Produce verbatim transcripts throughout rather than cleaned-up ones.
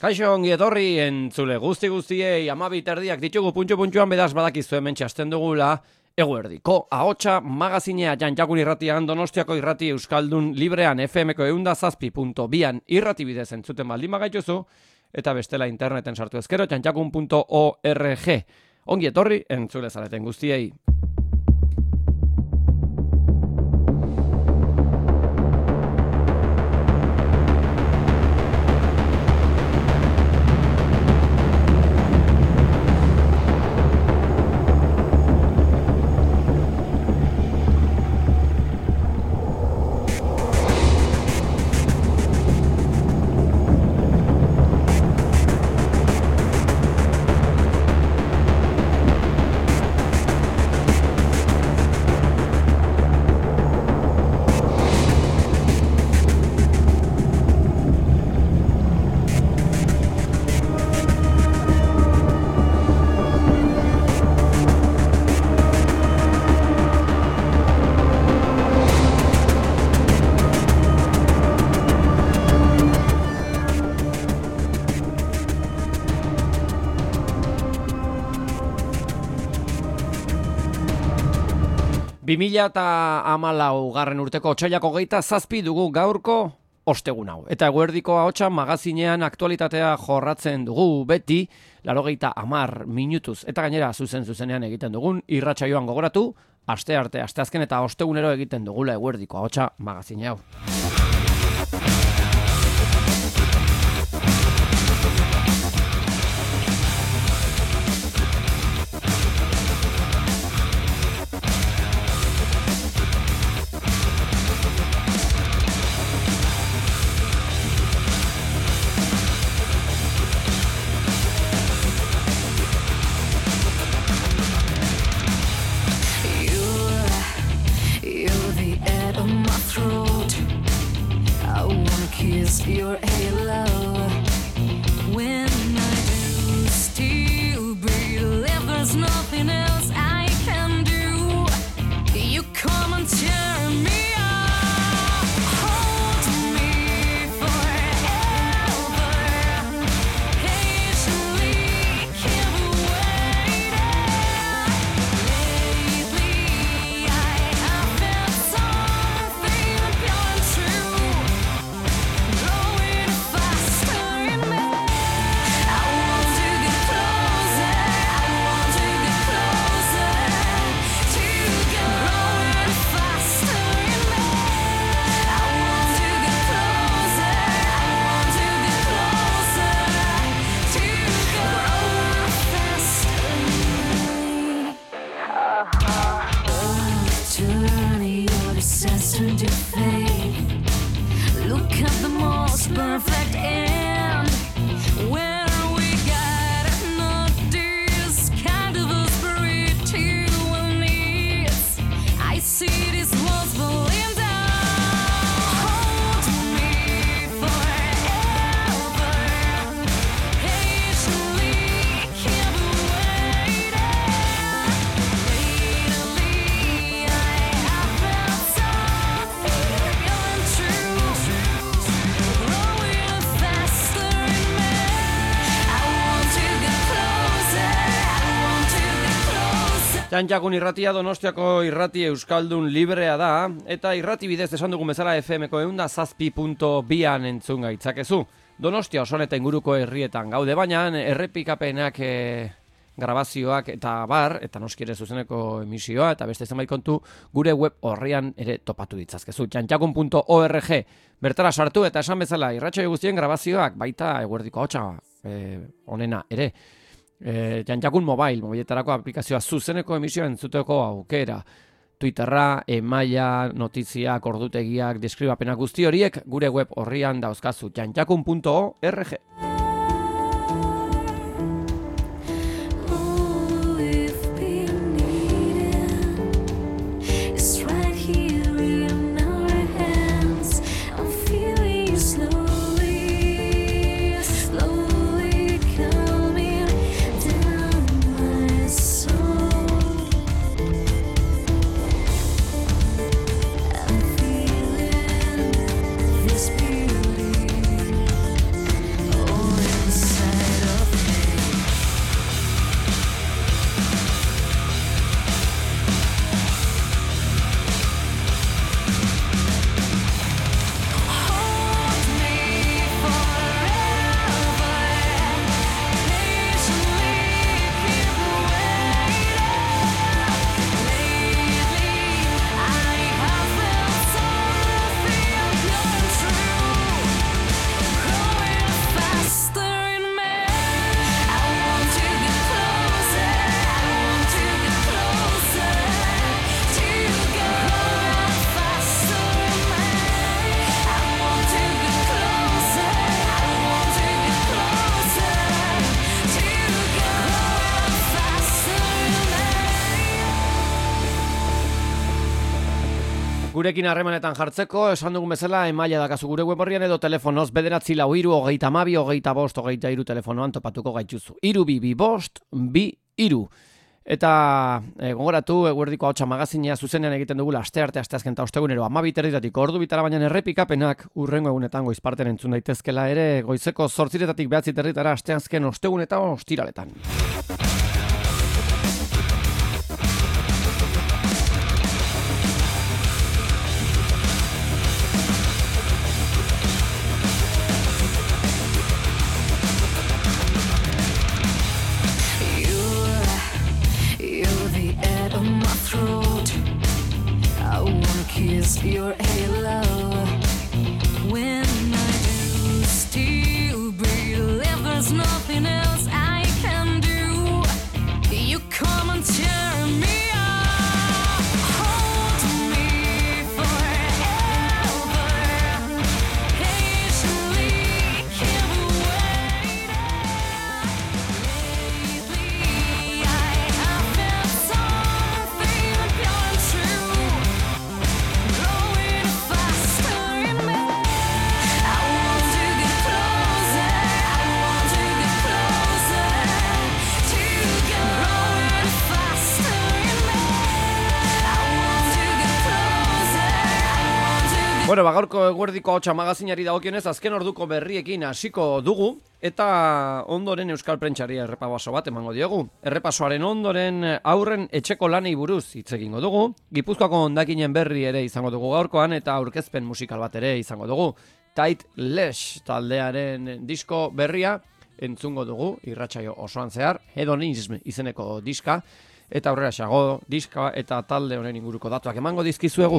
Kaixo ongi etorri entzule guzti guztiei amabi terdiak ditugu puntxo-puntxoan bedaz badakizu hemen txasten dugula eguerdiko ahotsa magazinea Jantjakun irratian Donostiako irrati Euskaldun librean F Mko eunda zazpi punto bian irrati bidez entzuten baldin bagaituzu eta bestela interneten sartu ezkero jantjakun punto org. Ongi etorri entzule zareten guztiei. bi mila hamalau garren urteko otsailako hogeita zazpi dugu gaurko ostegun hau. Eta eguerdiko ahotsa magazinean aktualitatea jorratzen dugu beti, laurogeita hamar minutuz. Eta gainera zuzen zuzenean egiten dugun irratsaioan gogoratu, aste arte, asteazken eta ostegunero egiten dugula eguerdiko ahotsa magazine hau. Your halo. When I do still breathe, if there's nothing else I can do, you come and tear me up. Hold me forever, patiently keep waiting. Lately I have felt something pure and true. To fade. Look at the most perfect end where we got not this kind of a spiritual needs. I see this walls falling down. Hold me forever, patiently keep waiting. Lately I have felt something Jantjakun irratia Donostiako irrati Euskaldun librea da, eta irrati bidez esan dugun bezala F Mko eunda zazpi punto bian entzun gaitzakezu. Donostia oso eta inguruko herrietan gaude, baina errepikapenak e, grabazioak eta bar, eta noski ere zuzeneko emisioa, eta beste zenbait kontu gure web horrian ere topatu ditzazkezu. jantjakun punto org bertara sartu eta esan bezala irratsaio guztien grabazioak baita eguerdiko ahotsa e, onena ere. E, Jantjakun Mobile, mobiletarako aplikazioa zuzeneko emisioa entzuteko aukera. Twitterra, emaila, notiziak, ordutegiak, deskribapenak guzti horiek gure web horrian dauzkazu jantjakun punto org. This beauty, oh Gurekin harremanetan jartzeko, esan dugun bezala, emaila dakazu gure web horrian edo telefonoz, bederatzi lau iru, hogeita amabi, hogeita bost, hogeita iru telefonoan topatuko gaituzu. Iru bi, bi bost, bi iru. Eta e, gogoratu, eguerdiko hautsa magazina zuzenean egiten dugula aste arte, aste azken eta ostegunero amabi territatik ordu bitara, baina errepikapenak urrengo egunetan goizparten entzun daitezkela ere, goizeko zortziretatik behatzi territara aste azken ostegun eta ostiraletan. Kiss your halo when I do still breathe. If there's nothing else I can do, you come and tear me up. Hold me forever, patiently keep waiting. Lately I have felt something pure and true. Growing faster in me. I want to get closer. I want to get closer to you. Growing faster in me. I want to get closer. I want to get. Bueno, bagaurko eguerdiko hautsa magazinari dagokionez, azken orduko berriekin hasiko dugu, eta ondoren Euskal Prentsari errepaso bat emango diogu. Errepasoaren ondoren aurren etxeko lanei buruz hitz egingo dugu, Gipuzkoako hondakinen berri ere izango dugu gaurkoan, eta aurkezpen musikal bat ere izango dugu. Tight Lash taldearen disko berria entzungo dugu, irratsaio osoan zehar, Hedonism izeneko diska, eta aurrera xago diska eta talde honen inguruko datuak emango dizkizuegu.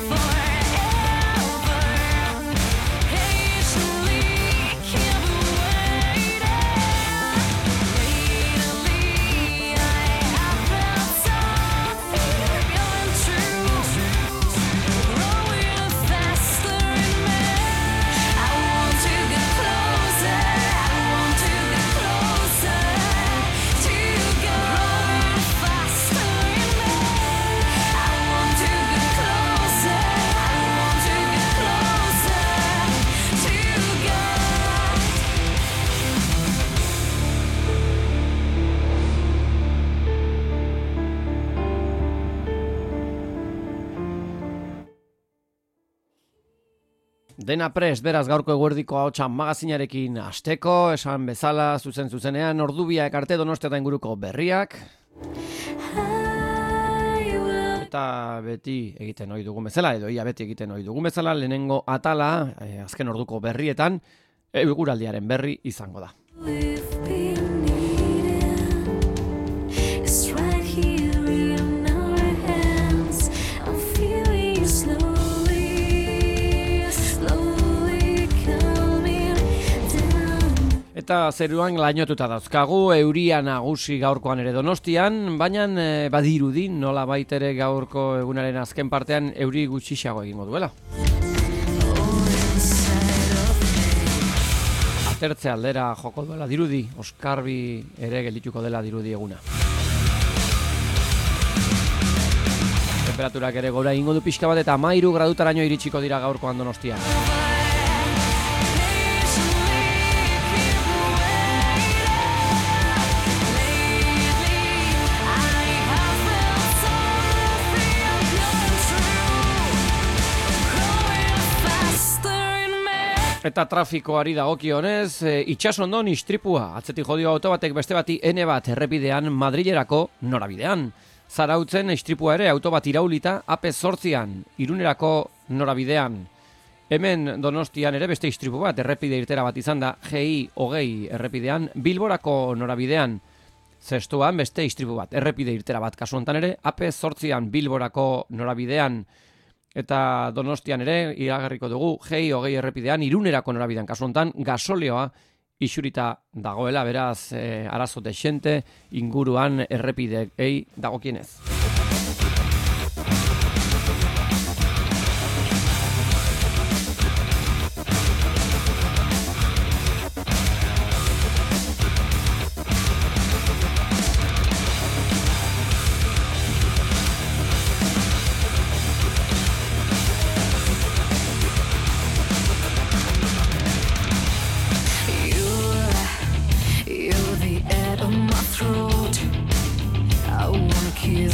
Dena prest, beraz gaurko eguerdiko hautsa magazinarekin hasteko, esan bezala, zuzen zuzenean, ordubiak arte Donostia eta inguruko berriak. Eta beti egiten ohi dugun bezala, edo ia beti egiten ohi dugun bezala, lehenengo atala, eh, azken orduko berrietan, eguraldiaren berri izango da. We've been needing. It's right here in our hands. I'm feeling you slowly, slowly coming down. Eta zeruan lainotuta dauzkagu, euria nagusi gaurkoan ere Donostian, baina e, badirudi nola baitere gaurko egunaren azken partean euri gutxiago egingo duela. Atertze aldera joko duela dirudi, Oskarbi ere geldituko dela dirudi eguna. Temperaturak ere gora ingo du pixka bat eta hamairu gradutaraino iritsiko dira gaurkoan Donostian. Eta trafikoari dagokionez, e, itsasondon istripua, atzetik jodio auto batek beste bati ene bat errepidean Madrilerako norabidean. Zarautzen istripua ere auto bat iraulita A P zortzian, Irunerako norabidean. Hemen Donostian ere beste istripu bat errepide irtera bat izan da G I hogei errepidean, Bilborako norabidean. Zestuan beste istripu bat errepide irtera bat kasu honetan ere A P zortzian, Bilborako norabidean. Eta Donostian ere iragarriko dugu G I hogei errepidean, Irunerako norabidean kasu honetan gasolioa isurita dagoela, beraz e, arazo dexente inguruan errepideei dagokienez.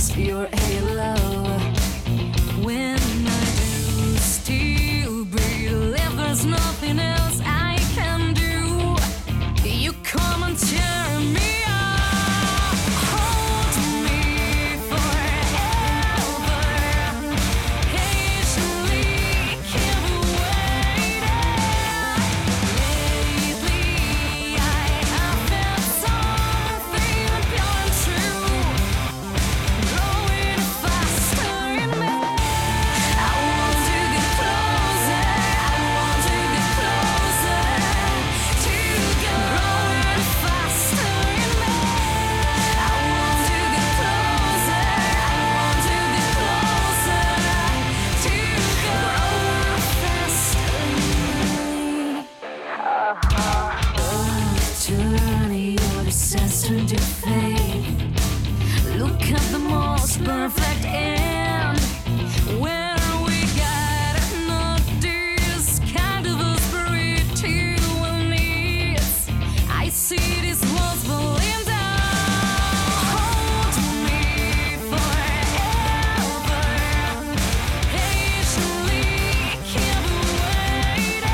kiss your halo. When I do still breathe, if there's nothing else I can do, you come and tear me up. Hold me forever, patiently keep waiting. Lately I have felt something pure and true, growing faster in me. I want to get closer, I want to get closer to you. Growing faster in me. I want to get closer, I want to get closer to you. Growing faster in me. Turning your sense into faith. Look at the most perfect end, where we got not this kind of a spiritual needs. I see this walls falling down. Hold me forever, patiently keep waiting.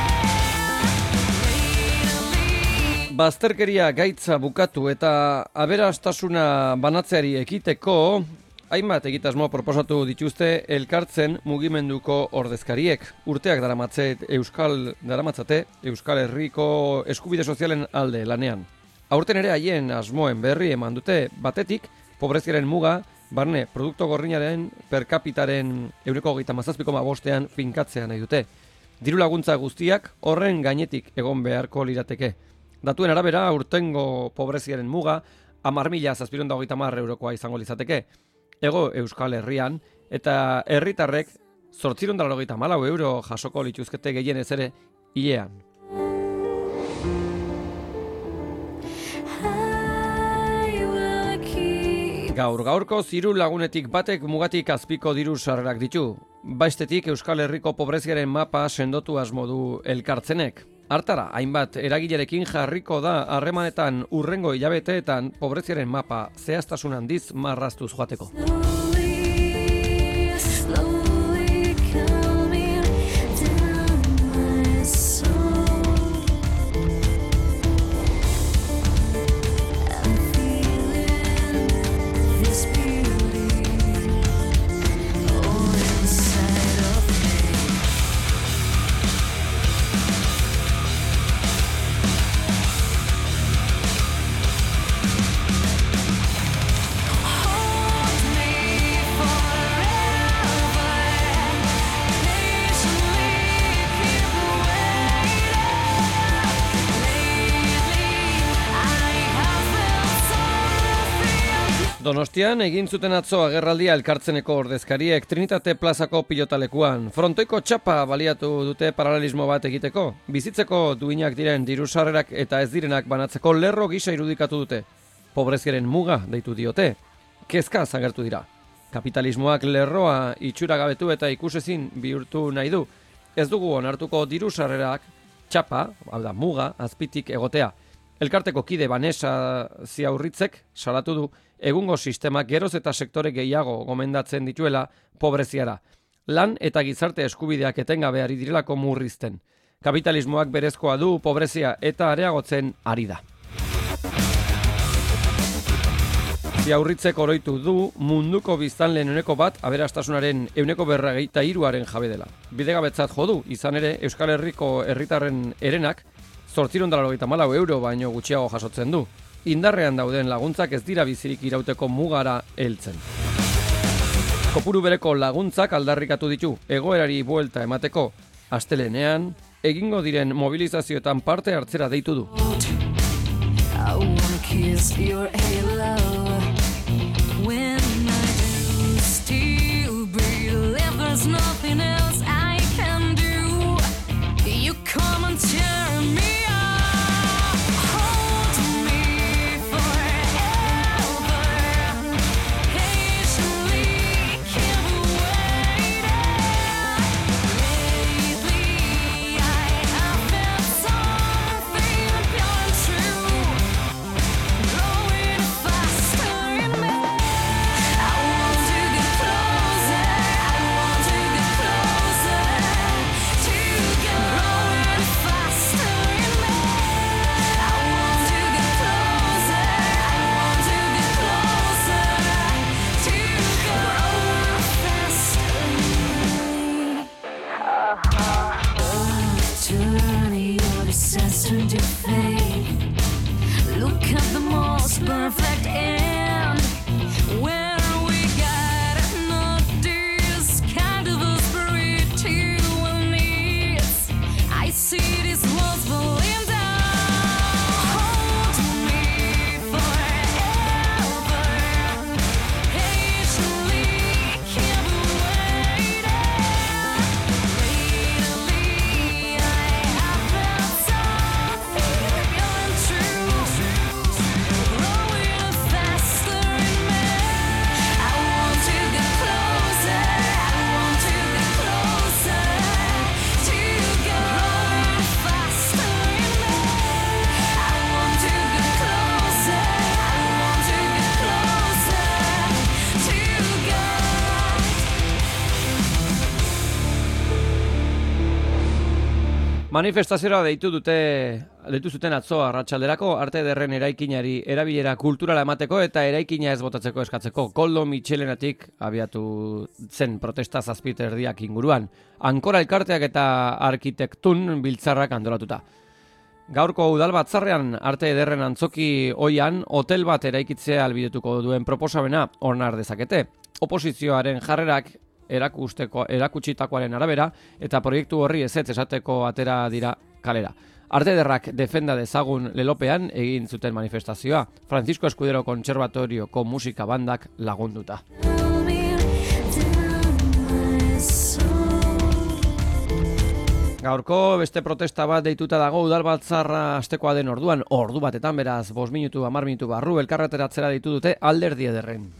Lately Bazterkeria gaitza bukatu eta aberastasuna banatzeari ekiteko, hainbat egitasmo proposatu dituzte elkartzen mugimenduko ordezkariek. Urteak daramatze Euskal daramatzate Euskal Herriko eskubide sozialen alde lanean. Aurten ere haien asmoen berri eman dute, batetik pobreziaren muga, barne produktu gorrinaren per capitaren ehuneko hogeita hamazazpi koma bostean finkatzea nahi dute. Diru laguntza guztiak horren gainetik egon beharko lirateke. Datuen arabera, aurtengo pobreziaren muga, hamar mila zazpiehun eta hogeita hamar eurokoa izango litzateke. Ego Euskal Herrian, eta herritarrek zortziehun eta laurogeita hamalau euro jasoko lituzkete gehienez ere hilean. I will keep. Gaur gaurko ziru lagunetik batek mugatik azpiko diru sarrerak ditu. Baistetik Euskal Herriko pobreziaren mapa sendotu asmo du elkartzenek. Hartara, hainbat eragilerekin jarriko da harremanetan urrengo hilabeteetan pobreziaren mapa zehaztasun handiz marraztuz joateko. Slowly, slowly coming down my soul. I'm feeling this beauty all inside of me. Hold me forever, patiently keep waiting. Lately I have felt something. Donostian egin zuten atzo agerraldia elkartzeneko ordezkariek Trinitate plazako pilotalekuan. Frontoiko txapa baliatu dute paralelismo bat egiteko. Bizitzeko duinak diren diru sarrerak eta ez direnak banatzeko lerro gisa irudikatu dute. Pobreziaren muga deitu diote. Kezka agertu dira. Kapitalismoak lerroa itxuragabetu eta ikusezin bihurtu nahi du. Ez dugu onartuko diru sarrerak txapa, hau da muga, azpitik egotea. Elkarteko kide Vanessa Ziaurritzek salatu du egungo sistemak geroz eta sektore gehiago gomendatzen dituela pobreziara. Lan eta gizarte eskubideak etengabe ari direlako murrizten. Kapitalismoak berezkoa du pobrezia eta areagotzen ari da. Ziaurritzek oroitu du munduko biztanleen ehuneko bat aberastasunaren ehuneko berrogeita hiruaren jabe dela. Bidegabetzat jo du, izan ere Euskal Herriko herritarren herenak zortziehun eta laurogeita hamalau euro baino gutxiago jasotzen du. Indarrean dauden laguntzak ez dira bizirik irauteko mugara heltzen. Kopuru bereko laguntzak aldarrikatu ditu egoerari buelta emateko. Astelehenean egingo diren mobilizazioetan parte hartzera deitu du. I wanna kiss your halo. When I do still breathe, if there's nothing else I can do, you come and tear me up. Hold me forever, patiently keep waiting. Lately I have felt something pure and true, growing fast. Manifestaziora deitu dute deitu zuten atzo arratsalderako Arte Ederren eraikinari erabilera kulturala emateko eta eraikina ez botatzeko eskatzeko. Koldo Mitxelenatik abiatu zen protesta zazpite erdiak inguruan. Ankora elkarteak eta arkitektun biltzarrak antolatuta. Gaurko udal batzarrean Arte Ederren antzoki oian hotel bat eraikitzea albidetuko duen proposamena onar dezakete. Oposizioaren jarrerak erakusteko erakutsitakoaren arabera eta proiektu horri ezetz esateko atera dira kalera. Arte Ederrak defenda dezagun lelopean egin zuten manifestazioa, Francisco Escudero Kontserbatorioko musika bandak lagunduta. Gaurko beste protesta bat deituta dago udalbatzarra astekoa den orduan, ordu batetan beraz, bost minutu, hamar minutu barru, elkarreteratzera deitu dute Alderdi Ederren.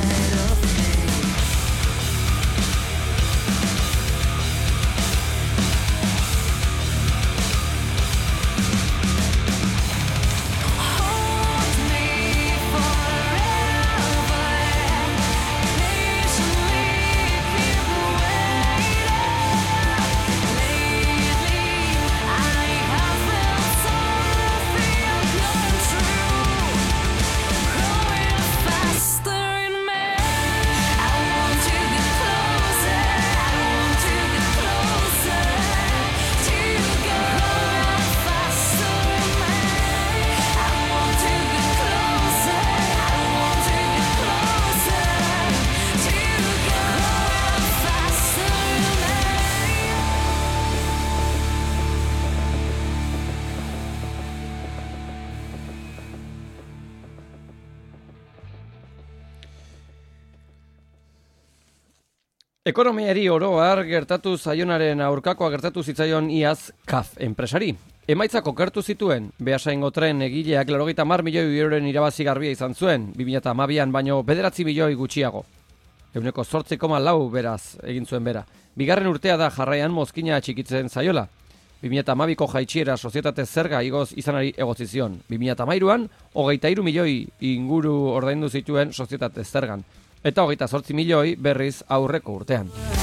Ekonomiari oro har gertatu zaionaren aurkakoa gertatu zitzaion iaz C A F enpresari. Emaitzak okertu zituen, Beasaingo tren egileak laurogeita hamar milioi euroren irabazi garbia izan zuen, bi mila hamabian baino bederatzi milioi gutxiago. Ehuneko zortzi koma lau beraz egin zuen bera. Bigarren urtea da jarraian mozkina txikitzen zaiola. bi mila hamabiko jaitsiera sozietate zerga igoz izanari egotzi zion. bi mila hamairuan, hogeita hiru milioi inguru ordaindu zituen sozietate zergan. Eta hogeita zortzi milioi berriz aurreko urtean.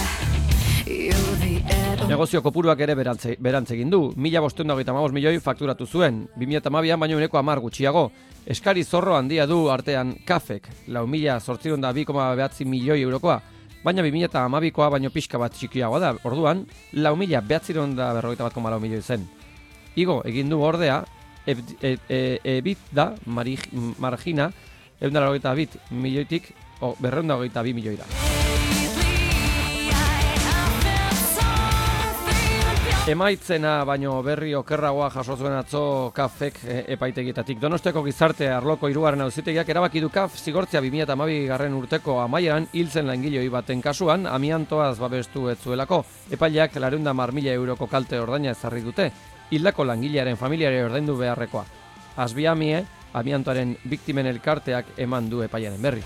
Negozio kopuruak ere berantze, berantze egin du. Mila bostehun eta hogeita hamabost milioi fakturatu zuen. bi mila hamabian baino ehuneko hamar gutxiago. Eskari zorro handia du artean C A Fek. Lau mila zortziehun eta bi koma bederatzi milioi eurokoa. Baina bi mila hamabikoa baino pixka bat txikiagoa da. Orduan, lau mila bederatziehun eta berrogeita bat koma lau milioi zen. Igo egin du ordea, EBITDA, margina, ehun eta laurogeita bi milioitik O, berrehun eta hogeita bi milioira. Emaitzena baino berri okerragoa jaso zuen atzo C A Fek epaitegietatik. Donostiako gizarte arloko hirugarren auzitegiak erabaki du C A F zigortzea bi mila hamabi garren urteko amaieran hiltzen langiloi baten kasuan amiantoaz babestu ez zuelako. Epaileak laurehun eta hamar mila euroko kalte ordaina ezarri dute. Hildako langilearen familiari ordaindu beharrekoa. Asbiamie, amiantoaren biktimen elkarteak eman du epaiaren berri.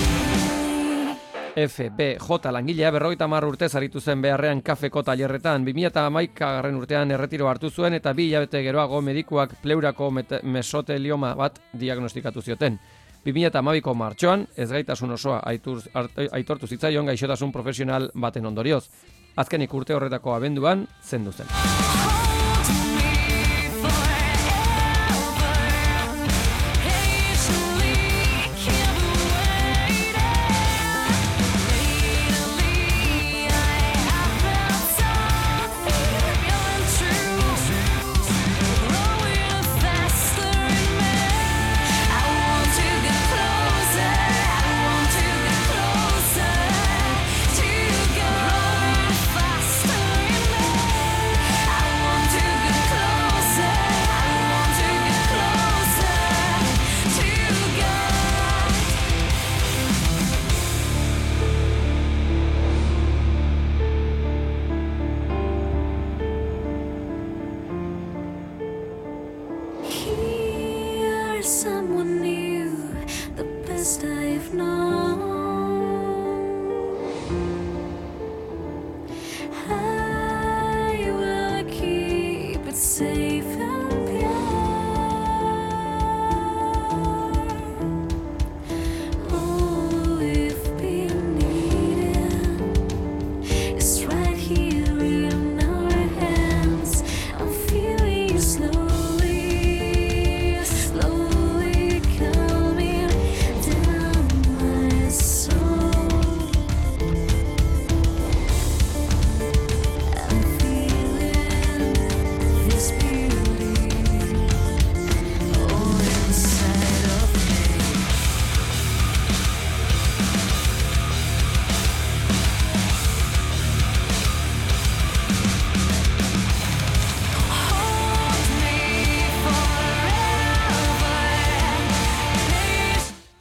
F B J langilea berrogeita hamar urte zaritu zen beharrean kafeko tailerretan. bi mila hamaika garren urtean erretiro hartu zuen eta bi hilabete geroago medikuak pleurako mesotelioma bat diagnostikatu zioten. bi mila hamabiko martxoan ezgaitasun osoa aitur, aitortu zitzaion gaixotasun profesional baten ondorioz. Azkenik urte horretako abenduan zendu zen. I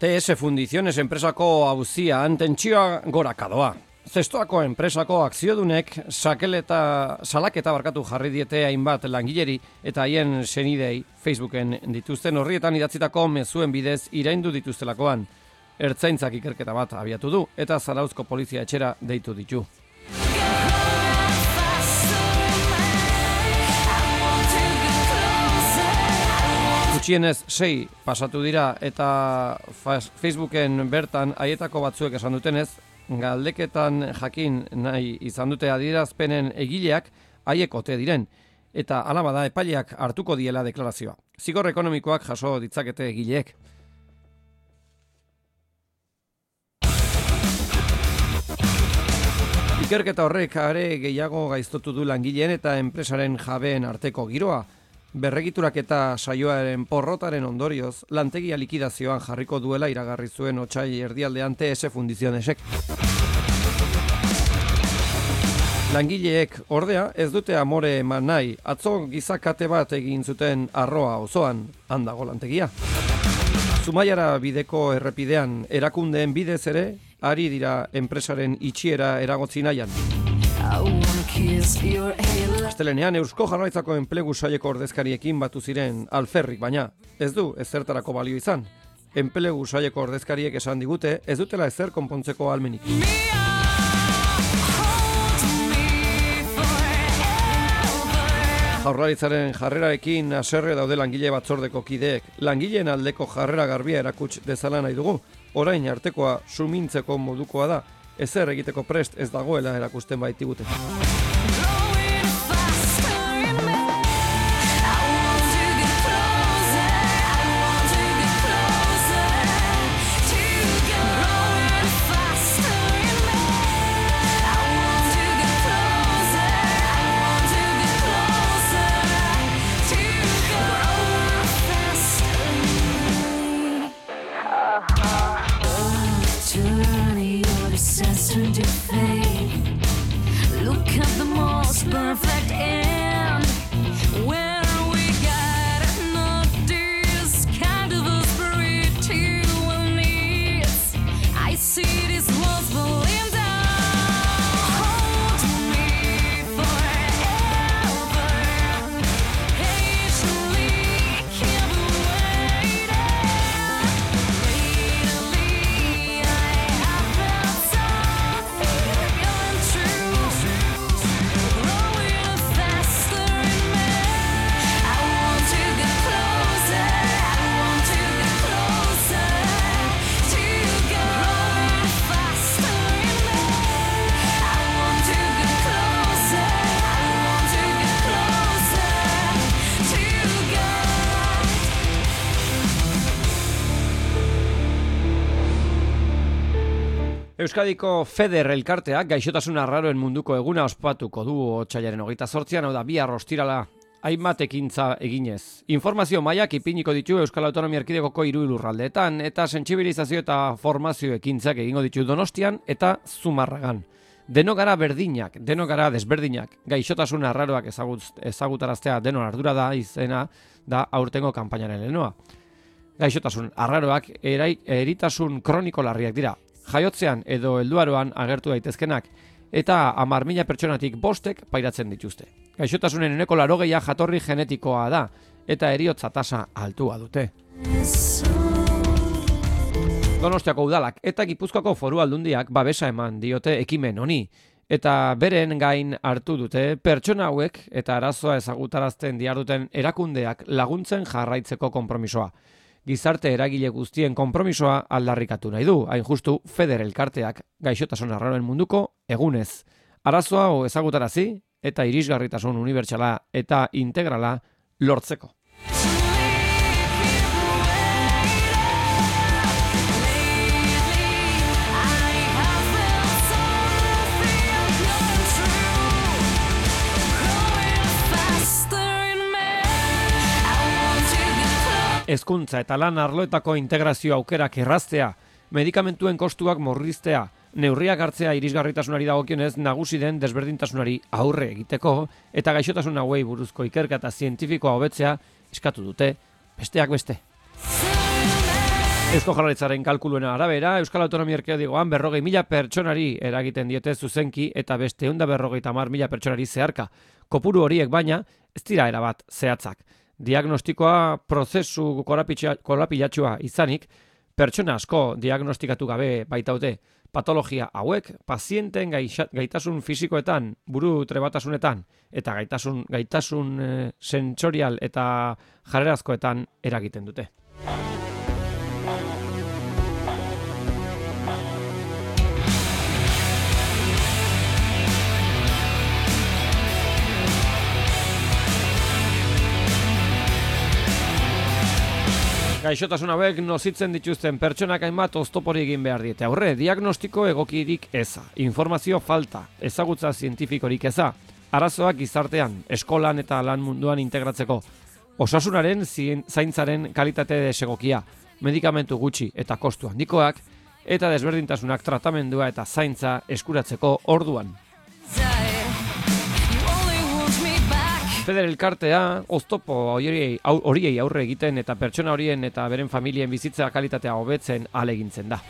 T S Fundiciones enpresako auzian tentsioa gorakadoa. Zestoako enpresako akziodunek sakeleta, salaketa barkatu jarri diete hainbat langileri eta haien senidei Facebooken dituzten horrietan idatzitako mezuen bidez iraindu dituztelakoan. Ertzaintzak ikerketa bat abiatu du eta Zarauzko polizia etxera deitu ditu. Gutxienez sei pasatu dira eta Facebooken bertan haietako batzuek esan dutenez, galdeketan jakin nahi izan dute adierazpenen egileak haiek ote diren, eta hala bada epaileak hartuko diela deklarazioa. Zigor ekonomikoak jaso ditzakete egileek. Ikerketa horrek are gehiago gaiztotu du langileen eta enpresaren jabeen arteko giroa. Berregiturak eta saioaren porrotaren ondorioz, lantegia likidazioan jarriko duela iragarri zuen otsai erdialdean T S Fundizionesek. Langileek ordea ez dute amore eman nahi, atzo gizakate bat egin zuten Arroa osoan, handago lantegia. Zumaiara bideko errepidean erakundeen bidez ere, ari dira enpresaren itxiera eragotzi nahian. Astelenean Eusko Jaurlaritzako enplegu saileko ordezkariekin batu ziren alferrik, baina ez du ezertarako balio izan. Enplegu saileko ordezkariek esan digute ez dutela ezer konpontzeko ahalmenik. Jaurlaritzaren jarrerarekin haserre daude langile batzordeko kideek. Langileen aldeko jarrera garbia erakuts dezala nahi dugu. Orain artekoa sumintzeko modukoa da. Ezer egiteko prest ez dagoela erakusten baitigute. Euskadiko Feder elkarteak gaixotasun arraroen munduko eguna ospatuko du otsailaren hogeita zortzian, hau da bihar ostirala hainbat ekintza eginez. Informazio mailak ipiniko ditu Euskal Autonomia Erkidegoko hiru lurraldeetan eta sentsibilizazio eta formazio ekintzak egingo ditu Donostian eta Zumarragan. Denok gara berdinak, denok gara desberdinak, gaixotasun arraroak ezagut, ezagutaraztea denon ardura da izena da aurtengo kanpainaren lehenoa. Gaixotasun arraroak erai, eritasun kroniko larriak dira. Jaiotzean edo helduaroan agertu daitezkenak eta hamar mila pertsonatik bostek pairatzen dituzte. Gaixotasunen ehuneko laurogeia jatorri genetikoa da eta heriotza tasa altua dute. Donostiako udalak eta Gipuzkoako Foru Aldundiak babesa eman diote ekimen honi eta beren gain hartu dute pertsona hauek eta arazoa ezagutarazten diharduten erakundeak laguntzen jarraitzeko konpromisoa. Gizarte eragile guztien konpromisoa aldarrikatu nahi du, hain justu Feder elkarteak gaixotasun arraroen munduko egunez. Arazoa o ezagutarazi eta irisgarritasun unibertsala eta integrala lortzeko. Hezkuntza eta lan arloetako integrazio aukerak erraztea, medikamentuen kostuak murriztea, neurriak hartzea irisgarritasunari dagokionez nagusi den desberdintasunari aurre egiteko eta gaixotasun hauei buruzko ikerketa zientifikoa hobetzea eskatu dute, besteak beste. Eusko Jaurlaritzaren kalkuluen arabera, Euskal Autonomia Erkidegoan berrogei mila pertsonari eragiten diete zuzenki eta beste ehun eta berrogeita hamar mila pertsonari zeharka. Kopuru horiek baina ez dira erabat zehatzak. Diagnostikoa prozesu korapilatsua izanik, pertsona asko diagnostikatu gabe baitaute. Patologia hauek pazienten gaitasun fisikoetan, buru trebatasunetan eta gaitasun gaitasun e, sentsorial eta jarrerazkoetan eragiten dute. Gaixotasun hauek nozitzen dituzten pertsonak hainbat oztopori egin behar diete. Aurre, diagnostiko egokirik eza, informazio falta, ezagutza zientifikorik eza, arazoak gizartean, eskolan eta lan munduan integratzeko, osasunaren zaintzaren kalitate desegokia, medikamentu gutxi eta kostu handikoak, eta desberdintasunak tratamendua eta zaintza eskuratzeko orduan. Feder elkartea oztopo horiei horiei aurre egiten eta pertsona horien eta beren familien bizitza kalitatea hobetzen ahalegintzen da.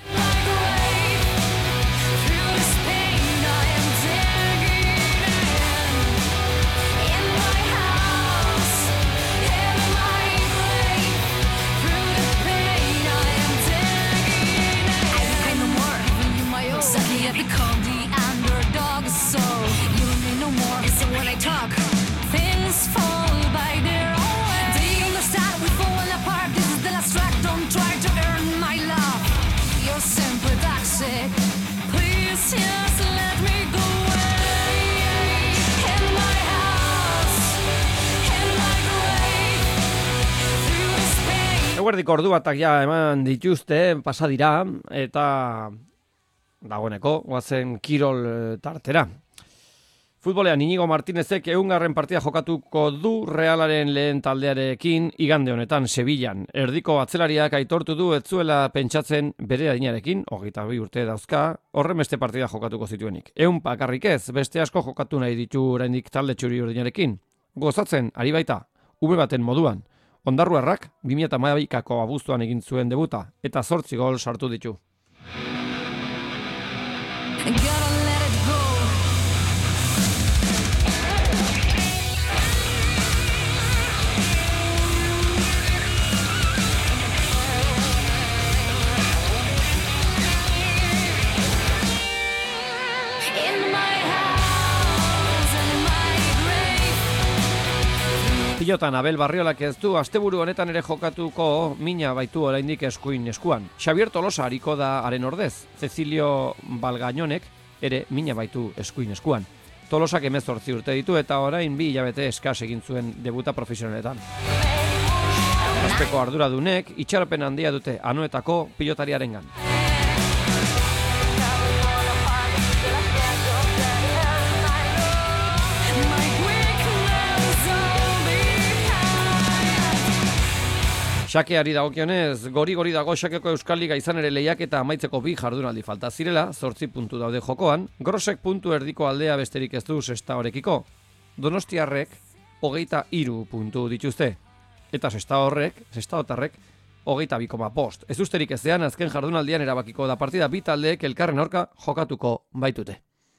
Eguerdik ordu batak ja eman dituzte, pasa dira, eta dagoeneko, goazen kirol tartera. Futbolean Inigo Martinezek ehungarren partida jokatuko du Realaren lehen taldearekin igande honetan Sevillan. Erdiko atzelariak aitortu du ez zuela pentsatzen bere adinarekin, hogeita bi urte dauzka, horren beste partida jokatuko zituenik. Ehun bakarrik ez, beste asko jokatu nahi ditu oraindik talde txuri urdinarekin. Gozatzen, ari baita, ume baten moduan. Ondarruarrak bi mila hamaikako abuztuan egin zuen debuta eta zortzi gol sartu ditu. Pilotan Abel Barriolak ez du asteburu honetan ere jokatuko mina baitu oraindik eskuin eskuan. Xavier Tolosa ariko da haren ordez. Cecilio Balgañonek ere mina baitu eskuin eskuan. Tolosak hemezortzi urte ditu eta orain bi hilabete eskas egin zuen debuta profesionaletan. Azpeko arduradunek itxaropen handia dute Anoetako pilotariarengan. Xakeari dagokionez, gori-gori dago Xakeko Euskal Liga izan ere lehiak eta amaitzeko bi jardunaldi falta zirela, zortzi puntu daude jokoan, Grosek puntu erdiko aldea besterik ez du Sestaorekiko. Donostiarrek hogeita hiru puntu dituzte. Eta Sestaorrek, Sestaotarrek, hogeita bi koma bost. Ez usterik ezean azken jardunaldian erabakiko da partida bi taldeek elkarren aurka jokatuko baitute.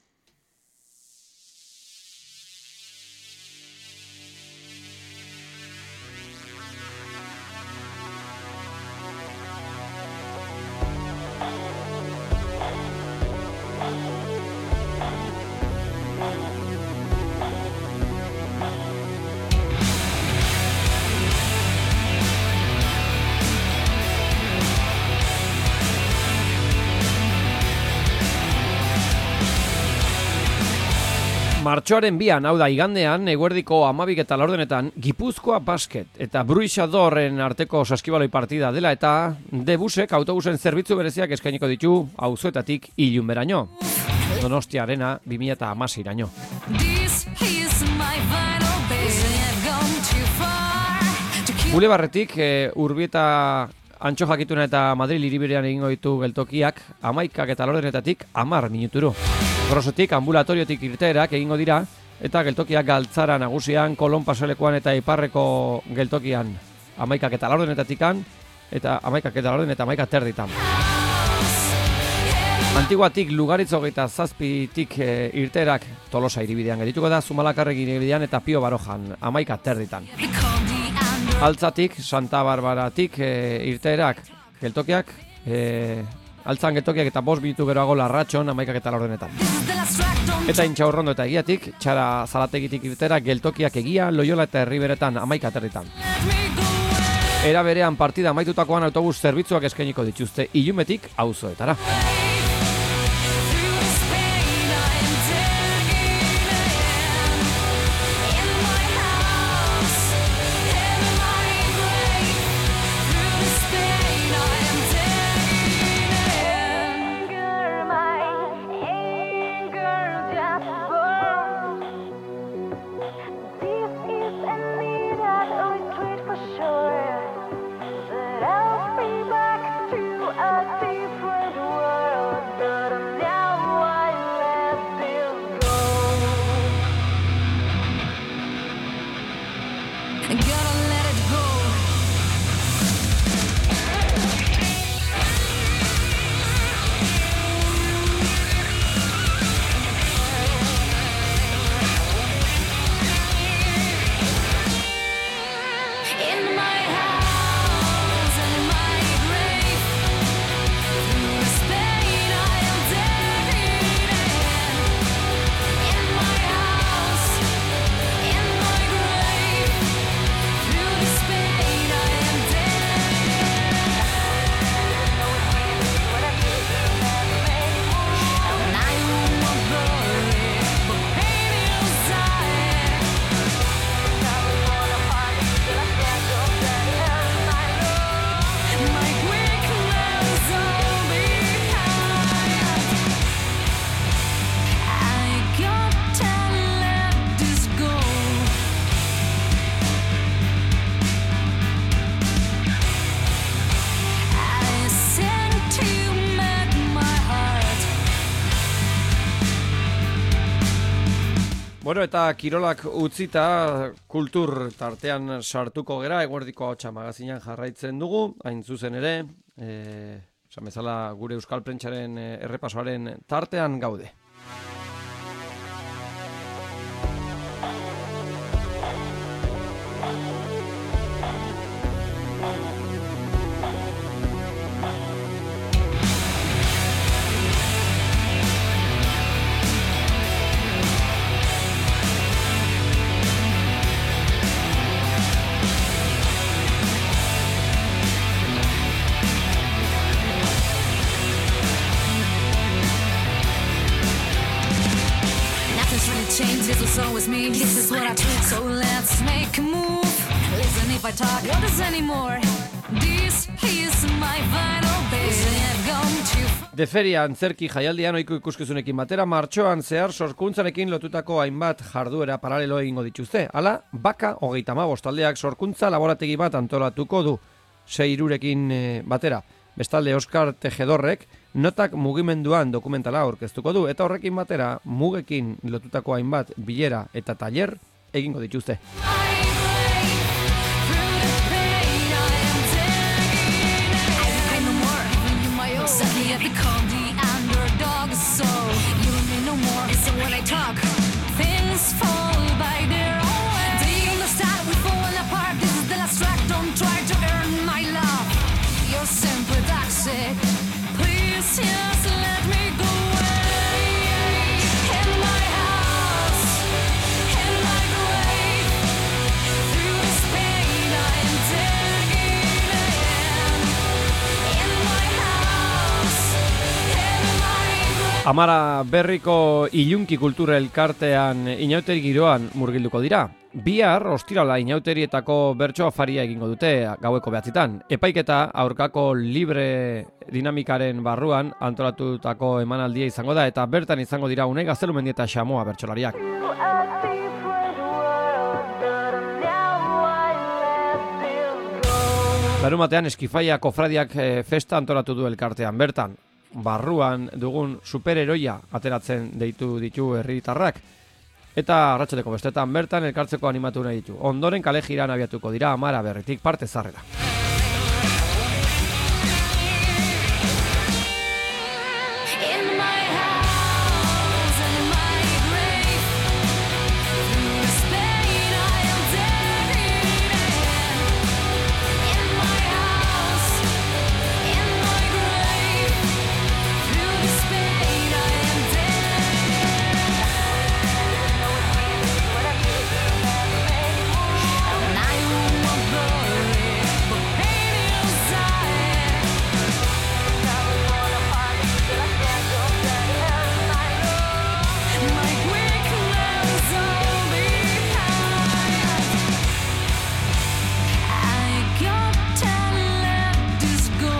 Martxoaren bian, hau da igandean, eguerdiko amabik eta laurdenetan, Gipuzkoa Basket eta Bruixadorren arteko saskibaloi partida dela eta Debusek autobusen zerbitzu bereziak eskainiko ditu auzoetatik ilunberaino. Donostiarena bi mila hamaseiraino. Bulebarretik, e, Urbieta Antxo Jakituna eta Madril hiribirean egingo ditu geltokiak hamaikak eta laurdenetatik hamar minuturu. Grosotik ambulatoriotik irteerak egingo dira eta geltokiak Galtzara nagusian, Kolon paselekoan eta Iparreko geltokian hamaikak eta laurdenetatikan eta amaikak eta laurden eta amaika terditan. Antiguatik Lugaritz hogeita zazpitik e, irteerak Tolosa hiribidean gerituko da, Zumalakarrek hiribidean eta Pio Barojan amaika terditan. Altzatik, Santa Barbaratik e, irteerak geltokiak, e, altzan geltokiak eta bost minutu geroago Larratxon amaikak eta laurdenetan. Eta Intxaurrondo eta Egiatik, Txara Zalategitik irteerak geltokiak Egia, Loiola eta Herriberetan amaika terditan. Era berean partida amaitutakoan autobus zerbitzuak eskainiko dituzte Ilumetik auzoetara. Bueno, eta kirolak utzita kultur tartean sartuko gera, eguerdiko ahotsa magazinan jarraitzen dugu, hain zuzen ere, eh, esan bezala gure euskal prentsaren eh, errepasoaren tartean gaude. This was always me, this is what I took, so let's make a move. Listen if I talk, what is anymore? This is my vital base. I've gone to... De Feria antzerki jaialdian ohiko ikuskizunekin batera, martxoan zehar sorkuntzarekin lotutako hainbat jarduera paralelo egingo dituzte. Hala, Baka hogeita hamabost taldeak sorkuntza laborategi bat antolatuko du, sei hirurekin e, batera. Bestalde Oskar Tejedorrek notak mugimenduan dokumentala aurkeztuko du, eta horrekin batera mugekin lotutako hainbat bilera eta tailer egingo dituzte. Please just let me go away. In my house, in my grave, through this pain I am taking in. In my house, in my grave. Amara Berriko Ilunki Kultura Elkartean inauteri giroan murgilduko dira. Bihar ostirala inauterietako bertso afaria egingo dute gaueko behatzitan. Epaiketa aurkako libre dinamikaren barruan antolatutako emanaldia izango da eta bertan izango dira une Gaztelumendi eta Xamoa bertsolariak. Larunbatean Eskifaia kofradiak festa antolatu du elkartean bertan. Barruan dugun superheroia ateratzen deitu ditu herritarrak. Eta arratsaldeko bestetan bertan elkartzeko animatu nahi ditu. Ondoren kale jiran abiatuko dira Amara Berritik parte zarrera. In my house, in my grave, through the pain I am digging in. In my house, in my grave, through the pain I am digging. And I will not glory, but pain inside. My weakness all behind. I gotta let this go.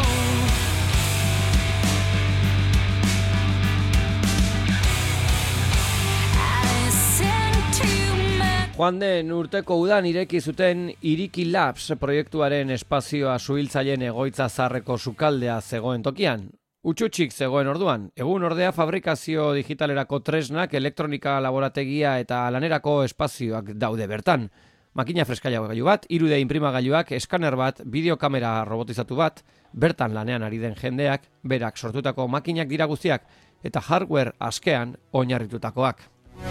I sent to my Joan den urteko udan ireki zuten Iriki Labs proiektuaren espazioa suhiltzaileen egoitza zarreko sukaldea zegoen tokian. Utxutxik zegoen orduan, egun ordea fabrikazio digitalerako tresnak, elektronika laborategia eta lanerako espazioak daude bertan. Makina freskailagailu bat, hiru D inprimagailuak, eskaner bat, bideokamera robotizatu bat, bertan lanean ari den jendeak, berak sortutako makinak dira guztiak, eta hardware askean oinarritutakoak.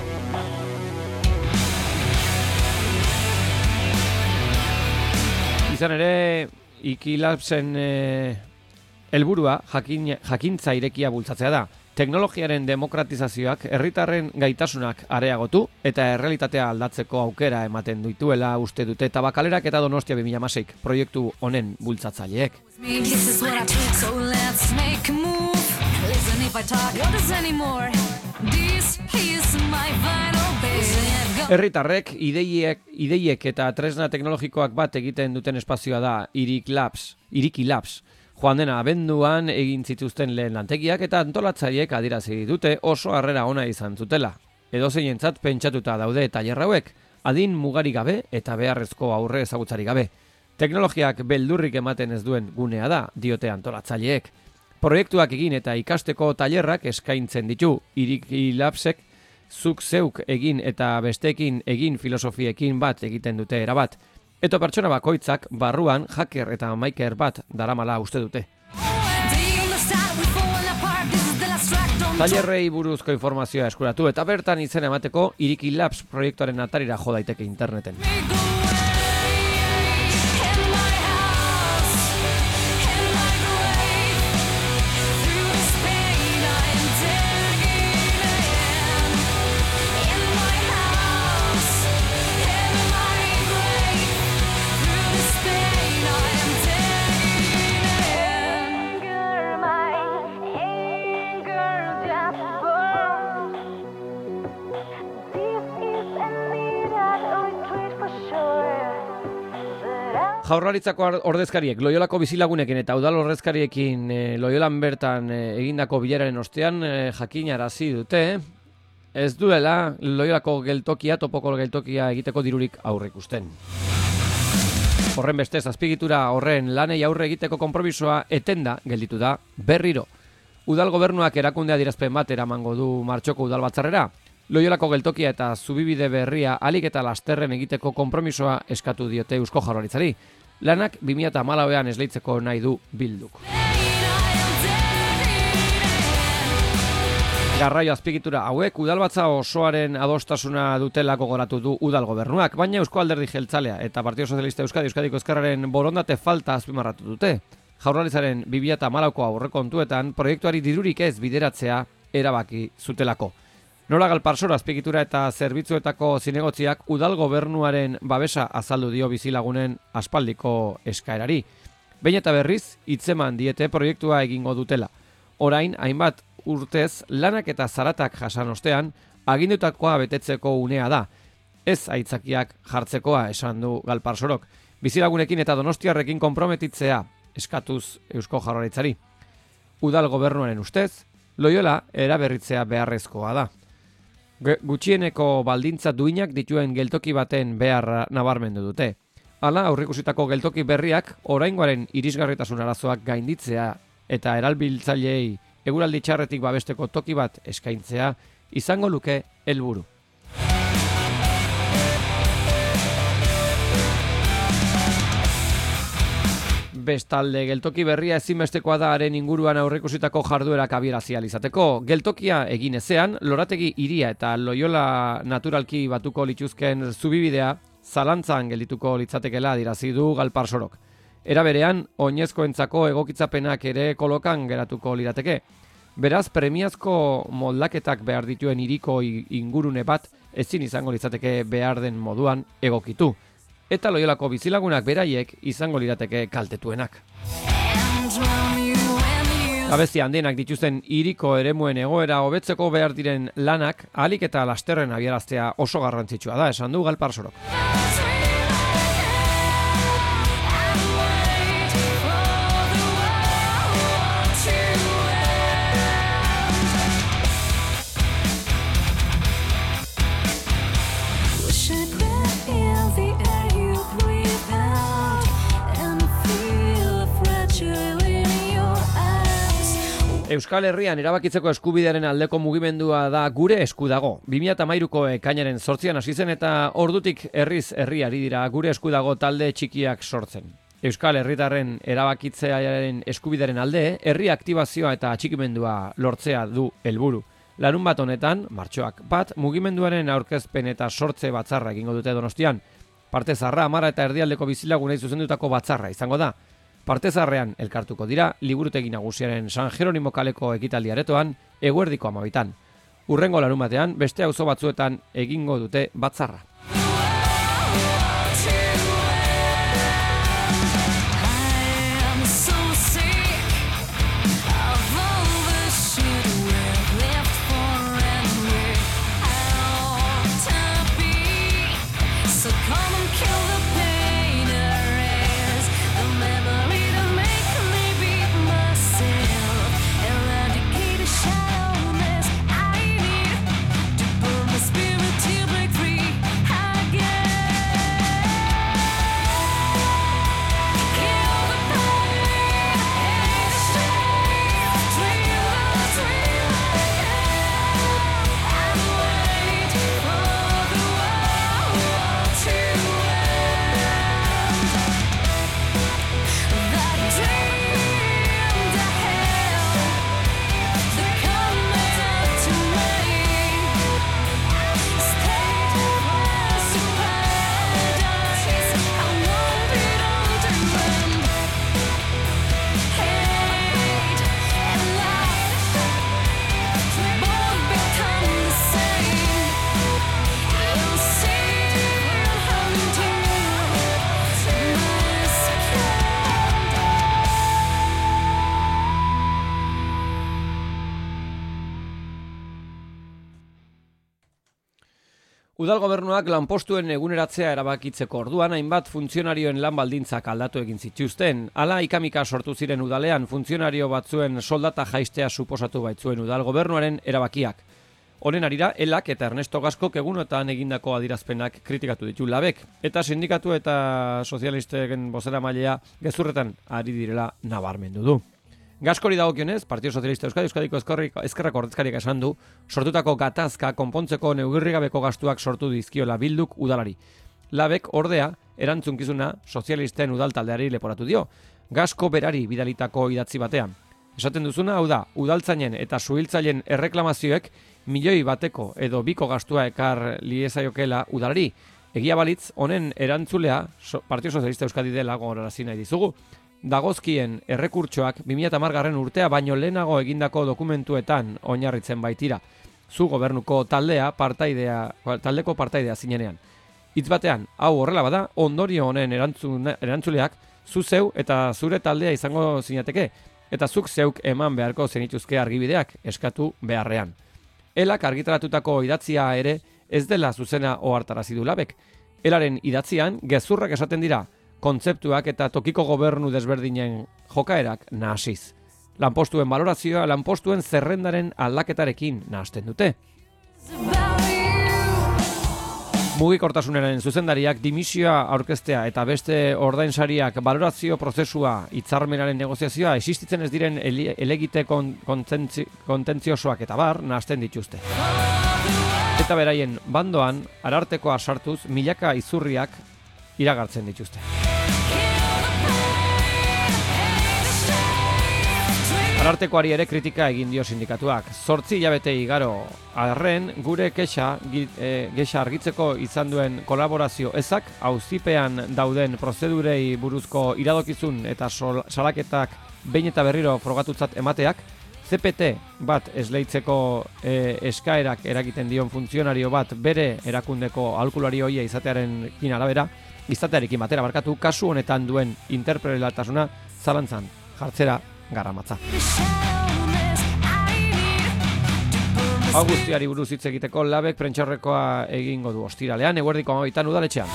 Izan ere, Iriki Labsen eh, helburua jakin, jakintza irekia bultzatzea da. Teknologiaren demokratizazioak herritarren gaitasunak areagotu eta errealitatea aldatzeko aukera ematen dituela uste dute Tabakalerak eta Donostia bi mila hamaseik proiektu honen bultzatzaileek. me. This is what I took, so let's make a move. Listen if I talk, what is anymore? This is my vital base. Herritarrek ideiek, ideiek eta tresna teknologikoak bat egiten duten espazioa da Iriki Labs, Iriki Labs. Joan dena abenduan egin zituzten lehen lantegiak eta antolatzaileek adierazi dute oso harrera ona izan zutela. Edozeinentzat pentsatuta daude tailer hauek, adin mugarik gabe eta beharrezko aurre ezagutzarik gabe. Teknologiak beldurrik ematen ez duen gunea da, diote antolatzaileek. Proiektuak egin eta ikasteko tailerrak eskaintzen ditu Iriki Labsek, zuk zeuk egin eta besteekin egin filosofiekin bat egiten dute erabat. Eta pertsona bakoitzak barruan hacker eta maker bat daramala uste dute. Tailerrei buruzko informazioa eskuratu eta bertan izena emateko Iriki Labs proiektuaren atarira jo daiteke interneten. Jaurlaritzako ordezkariek, Loiolako bizilagunekin eta udal ordezkariekin e, Loiolan bertan e, egindako bileraren ostean e, jakinarazi dute, ez duela Loiolako geltokia, topoko geltokia egiteko dirurik aurreikusten. Horren bestez, azpigitura horren lanei aurre egiteko konpromisoa etenda gelditu da berriro. Udal gobernuak erakundea adierazpen bat eramango du martxoko udal batzarrera. Loiolako geltokia eta zubibide berria alik eta lasterren egiteko konpromisoa eskatu diote Eusko Jaurlaritzari. Lanak bi mila hamalauean esleitzeko nahi du Bilduk. Garraio azpigitura hauek udalbatza osoaren adostasuna dutela gogoratu du udal gobernuak, baina Eusko Alderdi Jeltzalea eta Partido Sozialista Euskadi Euskadiko Ezkerraren borondate falta azpimarratu dute. Jaurlaritzaren bi mila hamalauko aurrekontuetan proiektuari dirurik ez bideratzea erabaki zutelako. Nora Galparsoro azpigitura eta zerbitzuetako zinegotziak udal gobernuaren babesa azaldu dio bizilagunen aspaldiko eskaerari. Behin eta berriz, hitzeman diete proiektua egingo dutela. Orain, hainbat urtez, lanak eta zaratak jasan ostean, agindutakoa betetzeko unea da. Ez aitzakiak jartzekoa esan du Galparsorok. Bizilagunekin eta donostiarrekin konprometitzea eskatuz Eusko Jaurlaritzari. Udal gobernuaren ustez, Loiola eraberritzea beharrezkoa da. Gutxieneko baldintza duinak dituen geltoki baten behar nabarmendu dute. Hala, aurreikusitako geltoki berriak oraingoaren irisgarritasun arazoak gainditzea eta erabiltzaileei eguraldi txarretik babesteko toki bat eskaintzea izango luke helburu. Bestalde, geltoki berria ezinbestekoa da haren inguruan aurreikusitako jarduerak abiarazi ahal izateko. Geltokia egin ezean, Lorategi hiria eta Loyola naturalki batuko lituzken zubibidea zalantzan geldituko litzatekela adirazi du Galparsorok. Era berean, oinezkoentzako egokitzapenak ere kolokan geratuko lirateke. Beraz, premiazko moldaketak behar dituen hiriko ingurune bat ezin izango litzateke behar den moduan egokitu. Eta Loiolako bizilagunak beraiek izango lirateke kaltetuenak. Abesti handienak dituzten hiriko eremuen egoera hobetzeko behar diren lanak ahalik eta lasterren abiaraztea oso garrantzitsua da, esan du Galparsorok. Euskal Herrian erabakitzeko eskubidearen aldeko mugimendua da gure esku dago. bi mila hamairuko ekainaren zortzian hasi zen eta ordutik herriz herriari dira gure esku dago talde txikiak sortzen. Euskal Herritarren erabakitzearen eskubidearen alde, herri aktibazioa eta atxikimendua lortzea du helburu. Larun bat honetan, martxoak bat, mugimenduaren aurkezpen eta sortze batzarra egingo dute Donostian. Parte zarra, Amara eta erdialdeko bizilagunei zuzendutako batzarra izango da. Parte zarrean elkartuko dira, liburutegi nagusiaren San Jeronimo kaleko ekitaldi aretoan, eguerdiko amabitan. Urrengo larun batean, beste auzo batzuetan egingo dute batzarra. Udal gobernuak lanpostuen eguneratzea erabakitzeko orduan hainbat funtzionarioen lan baldintzak aldatu egin zituzten. Hala ikamika sortu ziren udalean funtzionario batzuen soldata jaistea suposatu baitzuen udal gobernuaren erabakiak. Honen arira, Elak eta Ernesto Gaskok egunotan egindako adirazpenak kritikatu ditu labek, eta sindikatu eta sozialisteken bozeramailea gezurretan ari direla nabarmendu du. Gaskori dagokionez, Partido Sozialista Euskadi Euskadiko ezkerrako ordezkariak esan du, sortutako gatazka konpontzeko neugirrigabeko gastuak sortu dizkiola Bilduk udalari. Labek ordea erantzunkizuna sozialisten udaltaldeari leporatu dio, Gasko berari bidalitako idatzi batean. Esaten duzuna hau da, udaltzainen eta suhiltzaileen erreklamazioek milioi bateko edo biko gastua ekar liezaiokela udalari. Egia balitz, honen erantzulea Partido Sozialista Euskadi dela gogorarazi nahi dizugu. Dagozkien errekurtsoak bi mila hamargarren urtea baino lehenago egindako dokumentuetan oinarritzen baitira. Zu gobernuko taldea partaidea, taldeko partaidea zinenean. Hitz batean, hau horrela bada, ondorio honen erantzun, erantzuleak zu zeu eta zure taldea izango zinateke, eta zuk zeuk eman beharko zenituzke argibideak eskatu beharrean. Elak argitaratutako idatzia ere ez dela zuzena ohartarazi du labek. Elaren idatzian gezurrak esaten dira, kontzeptuak eta tokiko gobernu desberdinen jokaerak nahasiz. Lanpostuen balorazioa lanpostuen zerrendaren aldaketarekin nahasten dute. Mugikortasunaren zuzendariak dimisioa aurkeztea eta beste ordainsariak balorazio prozesua hitzarmenaren negoziazioa existitzen ez diren elegite kontentziosoak eta bar nahasten dituzte. Eta beraien bandoan arartekoa sartuz milaka izurriak iragartzen dituzte. Arartekoari ere kritika egin dio sindikatuak. Zortzi hilabete igaro arren, gure kexa, e, kexa argitzeko izan duen kolaborazio ezak, auzipean dauden prozedurei buruzko iradokizun eta sol, salaketak behin eta berriro frogatutzat emateak, C P T bat esleitzeko e, eskaerak eragiten dion funtzionario bat bere erakundeko aholkulari hoia izatearekin arabera, izatearekin batera barkatu, kasu honetan duen interpretatasuna zalantzan jartzera garamatza. Hau guztiari buruz hitz egiteko labek prentxaurrekoa egingo du ostiralean, eguerdiko hamabietan udaletxean.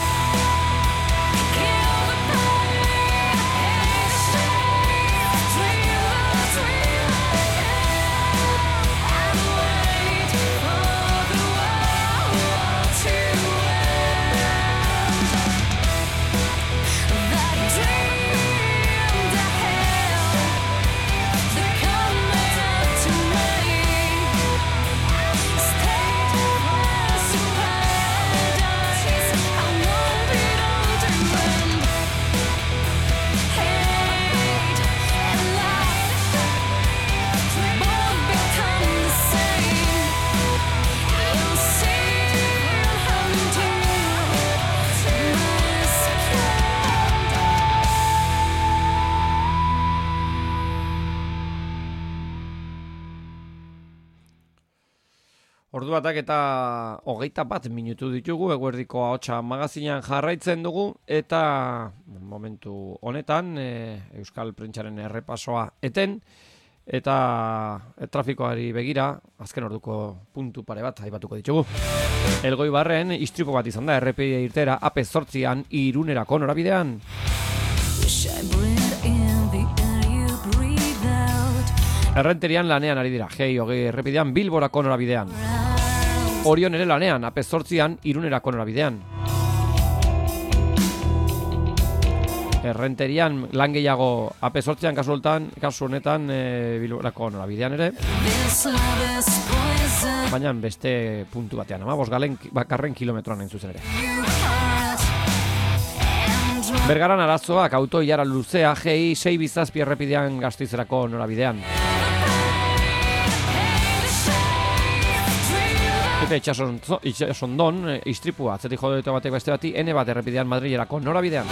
Ordu batak eta hogeita bat minutu ditugu, eguerdiko ahotsa magazinean jarraitzen dugu, eta momentu honetan e, Euskal Prentsaren errepasoa eten, eta e, trafikoari begira, azken orduko puntu pare bat aipatuko ditugu. Elgoibarren istripu bat izan da, errepidea irtera A P zortzian Irunerako norabidean. Errenterian lanean ari dira, G hogei errepidean Bilborako norabidean. Orion ere lanean, A P zortzian Irunerako norabidean. Errenterian lan gehiago A P zortzian kasu honetan, kasu honetan e, Bilborako norabidean ere. Baina beste puntu batean, ama, bosgalen bakarren kilometroan hain zuzen ere. Bergaran arazoak auto ilara luzea G I sei bizazpi errepidean Gasteizerako norabidean. Eta itxasondon, istripua, atzetik jodetu batek beste bati, N bat errepidean Madrilerako norabidean.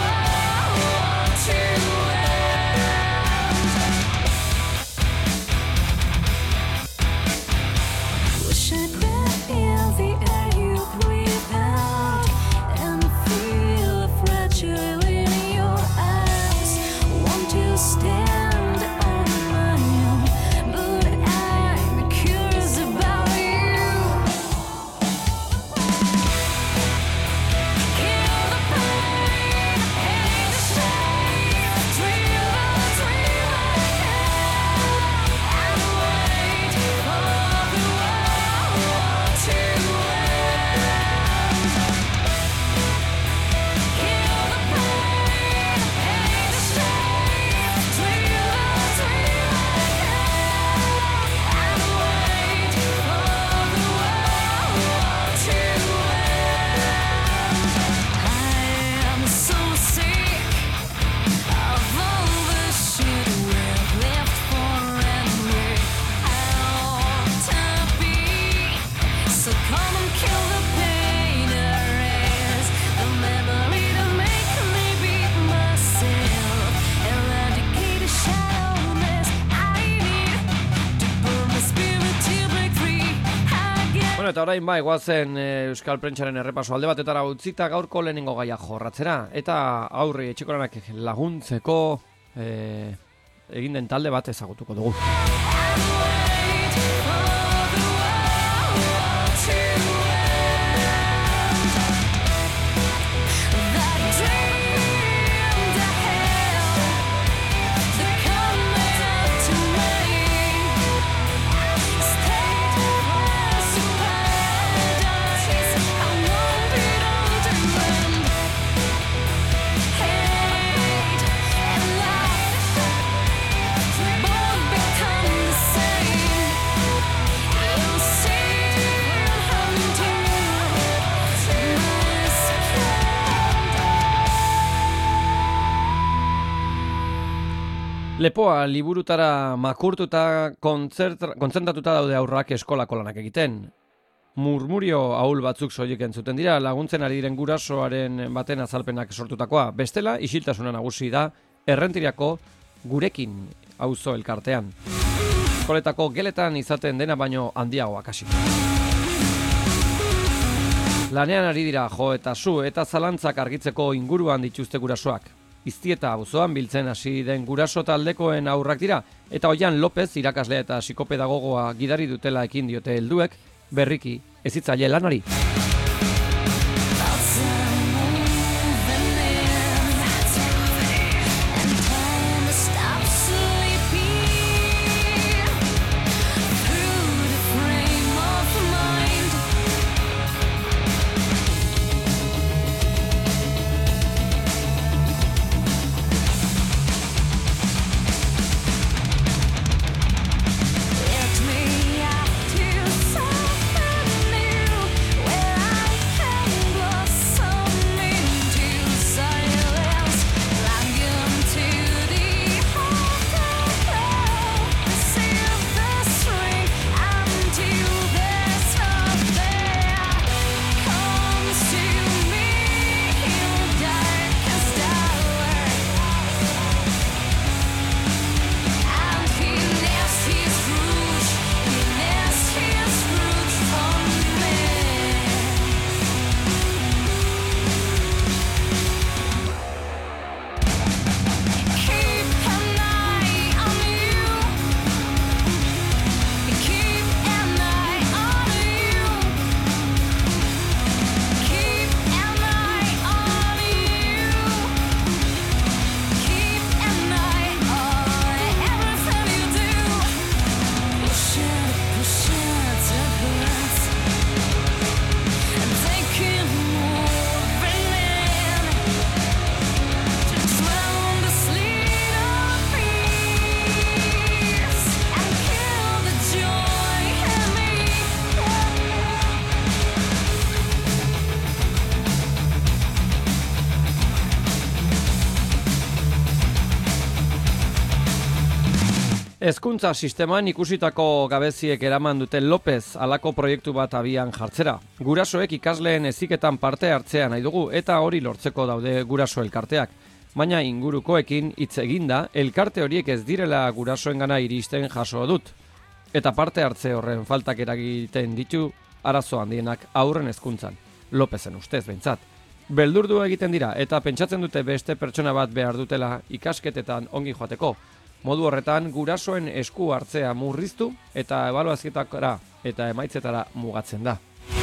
Eta orain bai, goazen Euskal Prentsaren errepaso alde batetara utzita gaurko lehenengo gaia jorratzera. Eta aurri etxekoranak laguntzeko e, egin den talde bat ezagutuko dugu. Born becomes Lepoa liburutara makurtuta kontzentratuta daude aurrak eskolako lanak egiten. Murmurio ahul batzuk soilik entzuten dira, laguntzen ari diren gurasoaren baten azalpenak sortutakoa. Bestela, isiltasuna nagusi da Errentiriako Gurekin auzo elkartean. Eskoletako geletan izaten dena baino handiagoa kasi. Lanean ari dira jo eta zu eta zalantzak argitzeko inguruan dituzte gurasoak. Iztieta auzoan biltzen hasi den guraso taldekoen aurrak dira, eta Oian Lopez irakaslea eta psikopedagogoa gidari dutela ekin diote helduek, berriki ezitzaile lanari. Hezkuntza sisteman ikusitako gabeziek eraman dute Lopez halako proiektu bat abian jartzera. Gurasoek ikasleen heziketan parte hartzea nahi dugu eta hori lortzeko daude guraso elkarteak. Baina ingurukoekin hitz eginda, elkarte horiek ez direla gurasoengana iristen jaso dut. Eta parte hartze horren faltak eragiten ditu arazo handienak aurren hezkuntzan. Lopezen ustez behintzat. Beldurdu egiten dira eta pentsatzen dute beste pertsona bat behar dutela ikasketetan ongi joateko. Modu horretan, gurasoen esku hartzea murriztu eta ebaluazioetakora eta emaitzetara mugatzen da.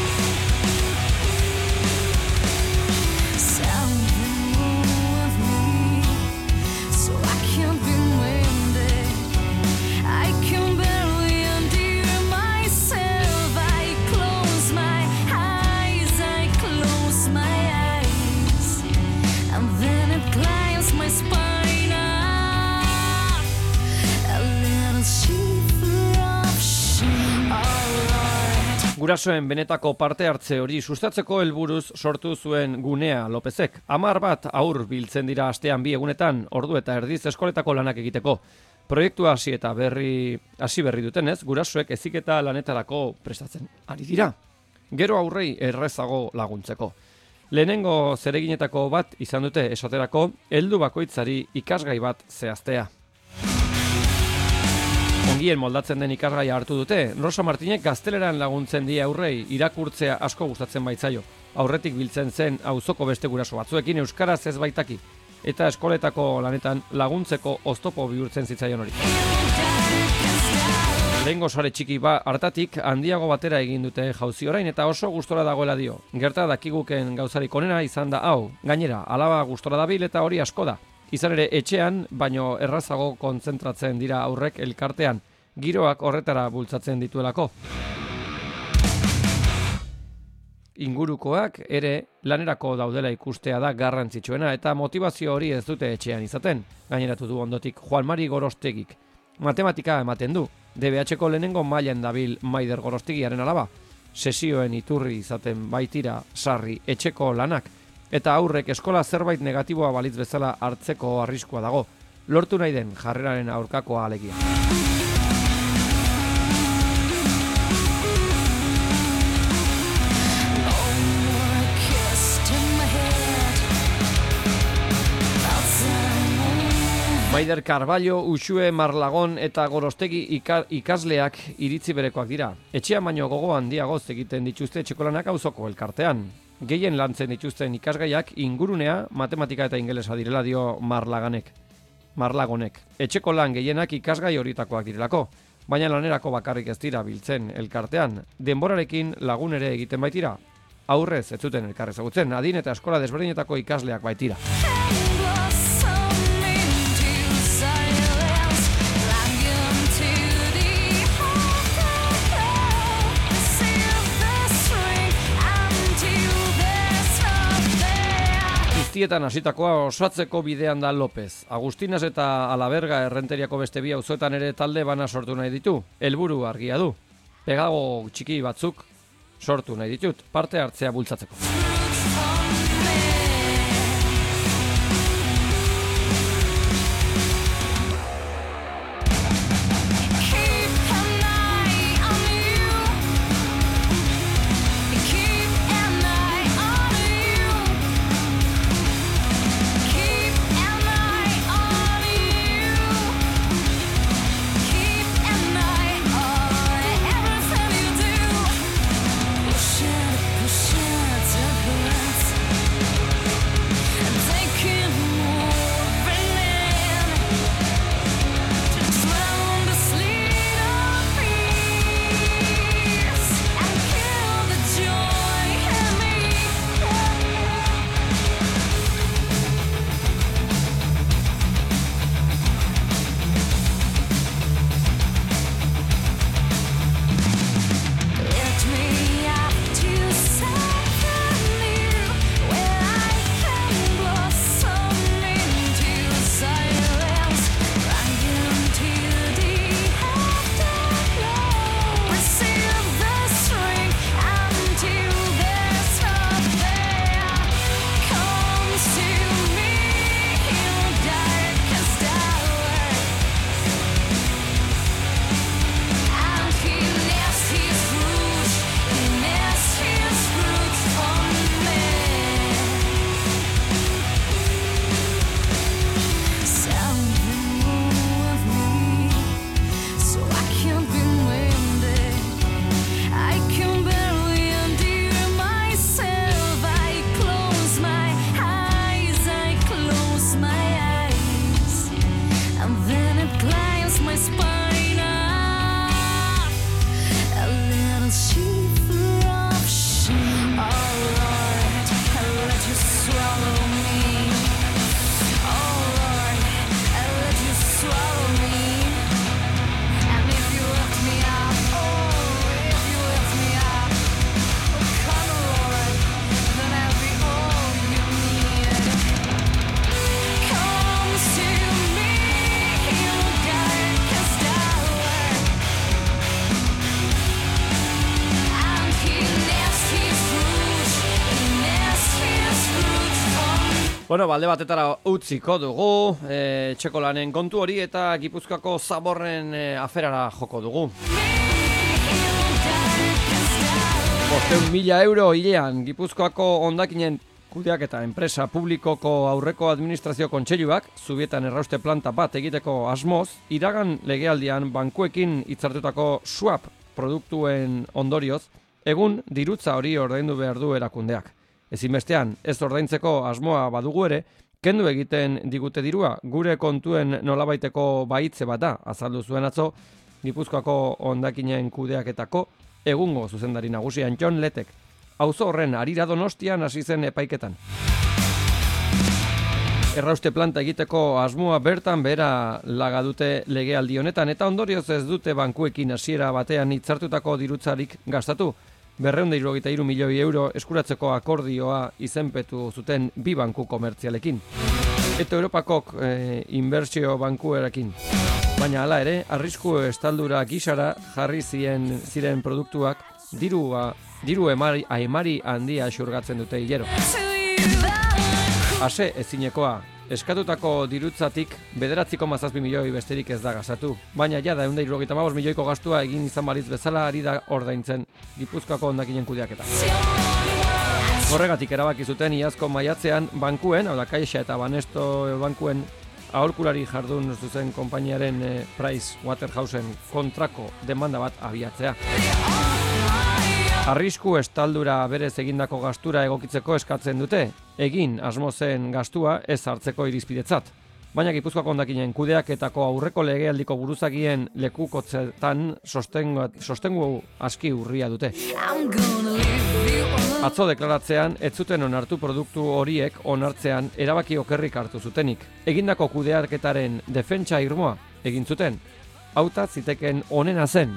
Gurasoen benetako parte hartze hori sustatzeko helburuz sortu zuen gunea Lopezek. Hamar bat aur biltzen dira astean bi egunetan, ordu eta erdiz eskoletako lanak egiteko. Proiektua hasi eta berri hasi berri dutenez, gurasoek heziketa lanetarako prestatzen ari dira. Gero aurrei errezago laguntzeko. Lehenengo zereginetako bat izan dute esaterako, heldu bakoitzari ikasgai bat zehaztea. Ongien moldatzen den ikasgaia hartu dute, Rosa Martinek gazteleran laguntzen die aurrei irakurtzea asko gustatzen baitzaio. Aurretik biltzen zen auzoko beste guraso batzuekin euskaraz ez baitaki, eta eskoletako lanetan laguntzeko oztopo bihurtzen zitzaion hori. Lehengo sare txiki ba hartatik handiago batera egin dute jauzi orain eta oso gustora dagoela dio. Gerta dakiguken gauzarik onena izan da hau, gainera alaba gustora dabil eta hori asko da. Izan ere etxean, baino errazago kontzentratzen dira aurrek elkartean, giroak horretara bultzatzen dituelako. Ingurukoak ere lanerako daudela ikustea da garrantzitsuena eta motivazio hori ez dute etxean izaten, gaineratu du ondotik Juan Mari Gorostegik. Matematika ematen du, D B H-ko lehenengo mailan dabil Maider Gorostegiaren alaba, sesioen iturri izaten baitira sarri etxeko lanak, eta aurrek eskola zerbait negatiboa balitz bezala hartzeko arriskua dago. lortu nahi den jarreraren aurkakoa alegia. Maider Carballo, Uxue, Marlagon eta Gorostegi ikasleak iritzi berekoak dira. Etxean baino gogo handiagoz egiten dituzte etxekolanak auzoko elkartean. Gehien lantzen dituzten ikasgaiak ingurunea, matematika eta ingelesa direla dio Marlaganek. Marlagonek. Etxeko lan gehienak ikasgai horitakoak direlako, baina lanerako bakarrik ez dira biltzen elkartean. Denborarekin lagun ere egiten baitira. Aurrez ez zuten elkar ezagutzen, adin eta eskola desberdinetako ikasleak baitira. Guztietan hasitakoa osatzeko bidean da López. Agustinas eta Alaberga errenteriako beste bi auzoetan ere talde bana sortu nahi ditu. Helburu argia du. Pegago txiki batzuk sortu nahi ditut, parte hartzea bultzatzeko. Bueno, balde batetara utziko dugu, e, txeko lanen kontu hori eta Gipuzkoako zaborren e, aferara joko dugu. Bosteun mila euro hilean Gipuzkoako hondakinen kudeak eta enpresa publikoko aurreko administrazio kontseiluak Zubietan errauste planta bat egiteko asmoz, iragan legealdian bankuekin hitzartutako swap produktuen ondorioz, egun dirutza hori ordaindu behar du erakundeak. Ezinbestean, ez ordaintzeko asmoa badugu ere, kendu egiten digute dirua, gure kontuen nolabaiteko baitze bat da, azaldu zuen atzo, Gipuzkoako hondakinen kudeaketako egungo zuzendari nagusian Jon Letek. Auzo horren harira Donostian hasi zen epaiketan. Errauste planta egiteko asmoa bertan behera laga dute legealdi honetan, eta ondorioz ez dute bankuekin hasiera batean hitzartutako dirutzarik gastatu. berrehun eta hirurogeita hiru milioi euro eskuratzeko akordioa izenpetu zuten bi banku komertzialekin. Eta Europakok e, inbertsio bankuerekin. Baina hala ere, arrisku estaldura gisara jarri ziren ziren produktuak dirua, diru emari, emari handia xurgatzen dute hilero. Ase ezinekoa, eskatutako dirutzatik bederatzi koma zazpi milioi besterik ez da gastatu. Baina jada ehun eta hirurogeita hamabost milioiko gastua egin izan balitz bezala ari da ordaintzen Gipuzkoako hondakinen kudeaketa. Horregatik erabaki zuten iazko maiatzean bankuen, hau da Caixa eta Banesto bankuen aholkulari jardun zuzen konpainiaren eh, Price Waterhouseen kontrako demanda bat abiatzea. Arrisku estaldura berez egindako gastura egokitzeko eskatzen dute, egin asmo zen gastua ez hartzeko irizpidetzat. Baina Gipuzkoako hondakinen kudeaketako aurreko legealdiko buruzagien lekukotzetan sostengu, sostengu aski urria dute. Atzo deklaratzean, ez zuten onartu produktu horiek onartzean erabaki okerrik hartu zutenik. Egindako kudeaketaren defentsa irmoa egin zuten, hauta ziteken onena zen.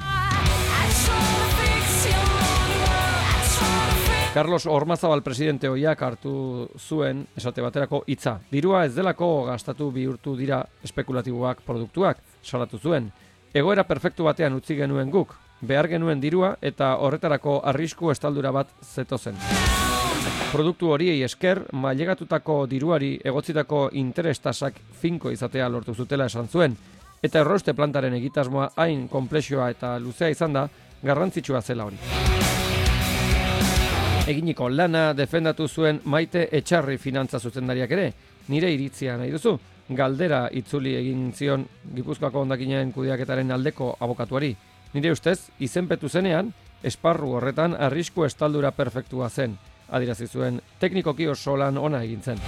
Carlos Ormazabal presidente ohiak hartu zuen esate baterako hitza. Dirua ez delako gastatu bihurtu dira espekulatiboak produktuak, salatu zuen. Egoera perfektu batean utzi genuen guk, behar genuen dirua eta horretarako arrisku estaldura bat zetozen. Produktu horiei esker, mailegatutako diruari egotzitako interes tasak finko izatea lortu zutela esan zuen, eta errauste plantaren egitasmoa hain konplexioa eta luzea izan da, garrantzitsua zela hori. Eginiko lana defendatu zuen Maite Etxarri finantza zuzendariak ere, nire iritzia nahi duzu, galdera itzuli egin zion Gipuzkoako hondakinen kudeaketaren aldeko abokatuari. Nire ustez, izenpetu zenean, esparru horretan arrisku estaldura perfektua zen, adierazi zuen teknikoki oso lan ona egin zen.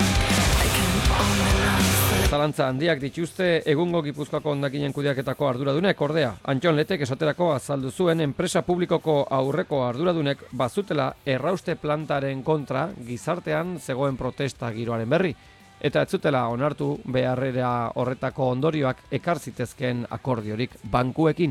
Zalantza handiak dituzte egungo Gipuzkoako hondakinen kudeaketako arduradunek ordea. Antxon Letek esaterako azaldu zuen enpresa publikoko aurreko arduradunek bazutela errauste plantaren kontra gizartean zegoen protesta giroaren berri. Eta ez zutela onartu beharrera horretako ondorioak ekar zitezkeen akordiorik bankuekin.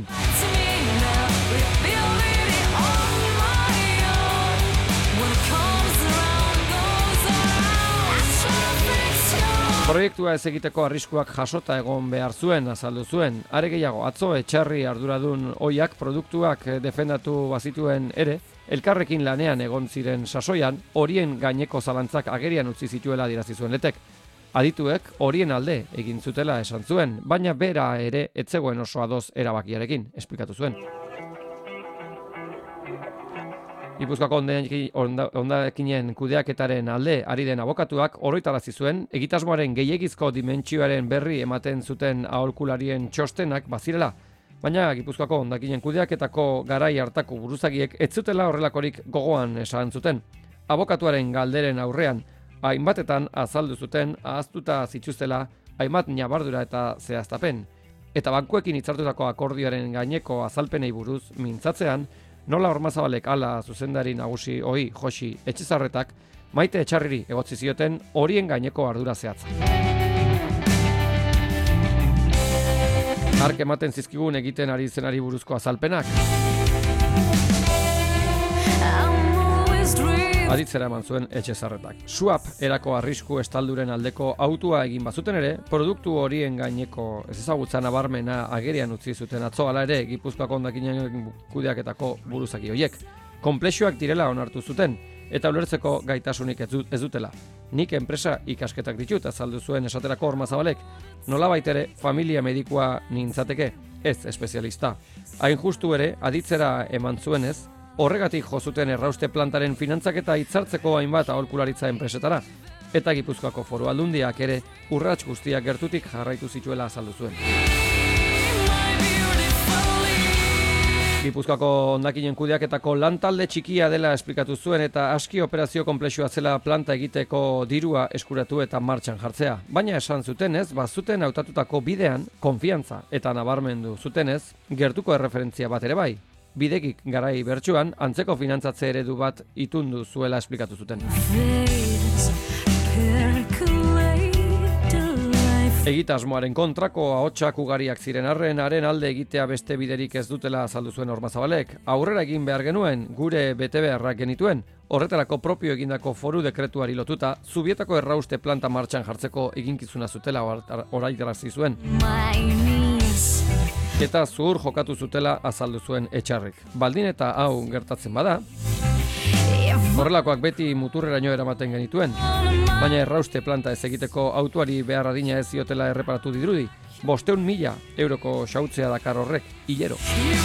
Proiektua ez egiteko arriskuak jasota egon behar zuen, azaldu zuen. Are gehiago, atzo Etxarri arduradun ohiak produktuak defendatu bazituen ere, elkarrekin lanean egon ziren sasoian, horien gaineko zalantzak agerian utzi zituela adierazi zuen Letek. Adituek horien alde egin zutela esan zuen, baina bera ere ez zegoen oso ados erabakiarekin, esplikatu zuen. Gipuzkoako hondakinen kudeaketaren alde ari den abokatuak oroitarazi zuen, egitasmoaren gehiegizko dimentsioaren berri ematen zuten aholkularien txostenak bazirela, baina Gipuzkoako hondakinen kudeaketako garai hartako buruzagiek ez zutela horrelakorik gogoan esan zuten. Abokatuaren galderen aurrean, hainbatetan azaldu zuten ahaztuta zituztela hainbat ñabardura eta zehaztapen. Eta bankuekin hitzartutako akordioaren gaineko azalpenei buruz mintzatzean, nola Ormazabalek ala zuzendari nagusi ohi Josi Etxezarretak Maite Etxarriri egotzi zioten horien gaineko ardura zehatza. Ark ematen zizkigun egiten ari zenari buruzko azalpenak. Aditzera eman zuen Etxezarretak. Swap erako arrisku estalduren aldeko autua egin bazuten ere, produktu horien gaineko ez ezagutza nabarmena agerian utzi zuten atzo hala ere Gipuzkoako hondakinen kudeaketako buruzagi horiek. Konplexuak direla onartu zuten, eta ulertzeko gaitasunik ez dutela. Nik enpresa ikasketak ditut, azaldu zuen esaterako Ormazabalek. Nolabait ere, familia medikua nintzateke, ez espezialista. Hain justu ere, aditzera eman zuenez, horregatik jo zuten errauste plantaren finantzaketa hitzartzeko hainbat aholkularitza enpresetara, eta Gipuzkoako Foru Aldundiak ere urrats guztiak gertutik jarraitu zituela azaldu zuen. Gipuzkoako hondakinen kudeaketako lantalde txikia dela esplikatu zuen eta aski operazio konplexua zela planta egiteko dirua eskuratu eta martxan jartzea. Baina esan zutenez, bazuten hautatutako bidean, konfiantza eta nabarmendu zutenez, gertuko erreferentzia bat ere bai. Bidegik garai bertsuan, antzeko finantzatze eredu bat itundu zuela esplikatu zuten. Egitasmoaren kontrako ahotsak ugariak ziren arren, haren alde egitea beste biderik ez dutela azaldu zuen Ormazabalek. Aurrera egin behar genuen, gure bete beharrak genituen, horretarako propio egindako foru dekretuari lotuta, Zubietako errauste planta martxan jartzeko eginkizuna zutela oraitarazi zuen. Eta zuhur jokatu zutela azaldu zuen Etxarrik. Baldin eta hau gertatzen bada, Horrelakoak beti muturreraino eramaten genituen, baina errauste planta ez egiteko autoari behar adina ez ziotela erreparatu dirudi. Bosteun mila euroko xautzea dakar horrek, hilero.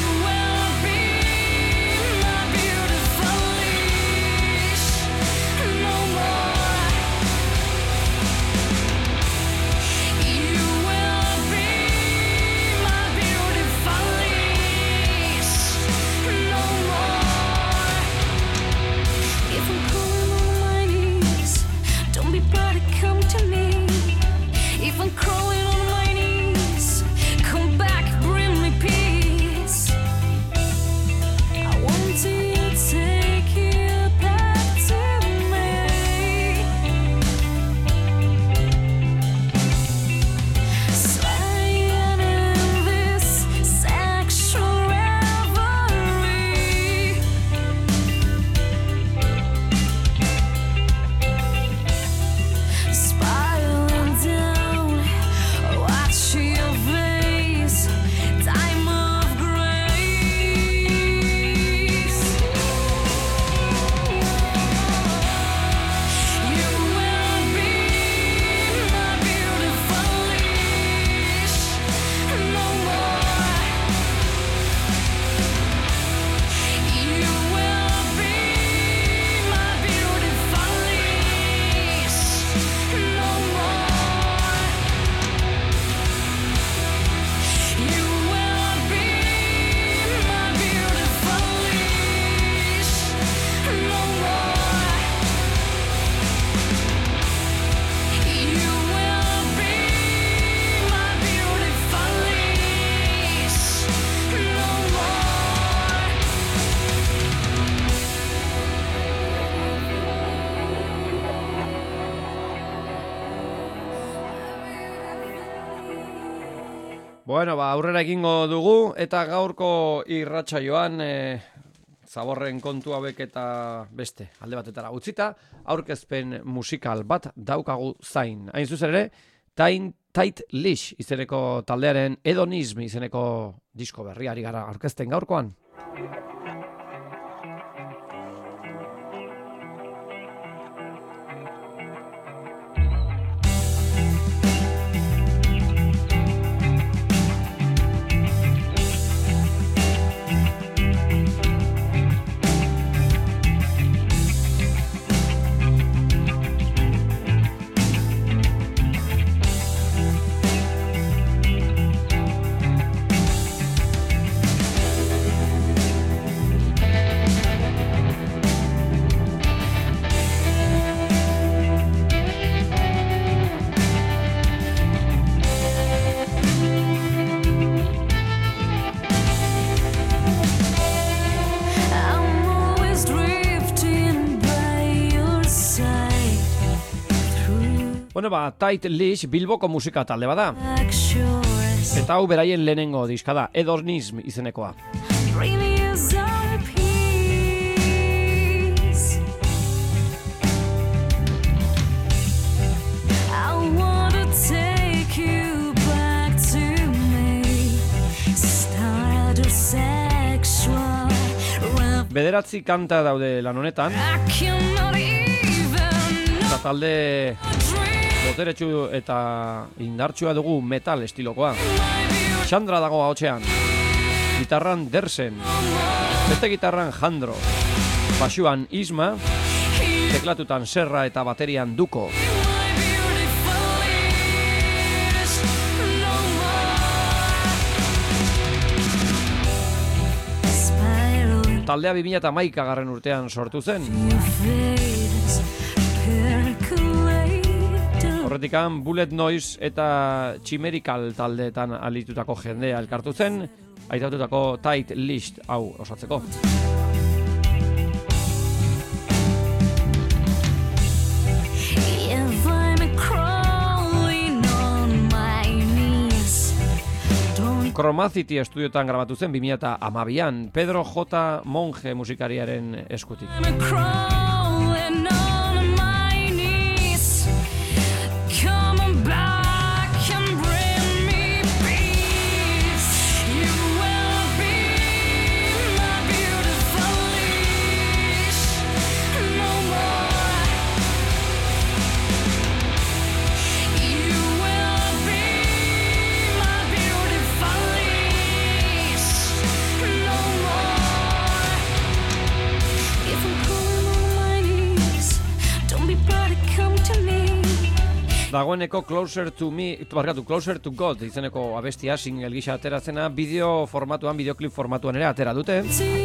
Bueno, ba, aurrera egingo dugu, eta gaurko irratsaioan e, zaborren kontu hauek eta beste alde batetara utzita, aurkezpen musikal bat daukagu zain. Hain zuzen ere, Tain Tight Leash izeneko taldearen Hedonism izeneko disko berriari gara aurkezten gaurkoan. Bueno, ba, Tight Leash Bilboko musika talde bada. Eta hau beraien lehenengo diska da, Hedonism izenekoa. Bederatzi kanta daude lan honetan. Eta talde boteretsu eta indartsua dugu metal estilokoa. Xandra dago ahotsean, gitarran Dersen, beste gitarran Jandro, basuan Isma, teklatutan Serra eta baterian Duko. Taldea bi mila hamaika garren urtean sortu zen. Horretikan Bullet Noise eta Chimerical taldeetan alitutako jendea elkartu zen, aitatutako Tight Leash hau osatzeko. Chromacity estudiotan grabatu zen bi mila hamabian, Pedro J. Monge musikariaren eskutik. Dagoeneko Closer to Me, barkatu, Closer to God izeneko abestia single gisa ateratzena, bideo formatuan, bideoklip formatuan ere atera dute.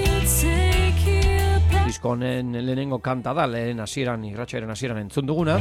Disko honen lehenengo kanta da, lehen hasieran, irratsaioaren hasieran entzun duguna.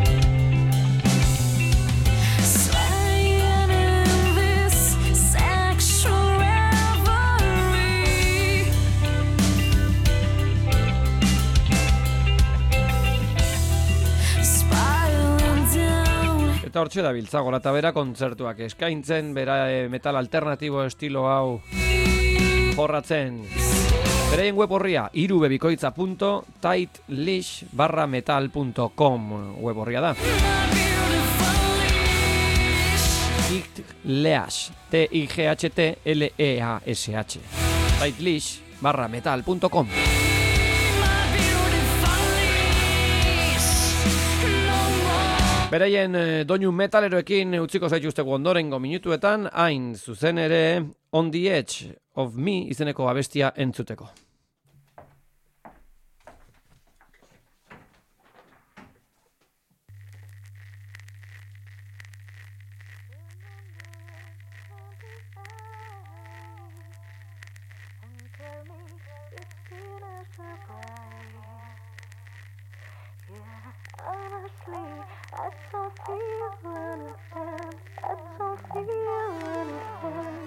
Eta hortxe da biltza, gora eta bera kontzertuak eskaintzen, bera e, metal alternatibo estilo hau jorratzen. Beraien web horria, irubebikoitza punto tightleash barra metal punto com web horria da. Tightleash, T I G H T L E A S H, tightleash barra metal punto com. Beraien doinu metaleroekin utziko zaituztegu ondorengo minutuetan, hain zuzen ere On the Edge of Me izeneko abestia entzuteko. Honestly, I don't feel anything. I don't feel anything.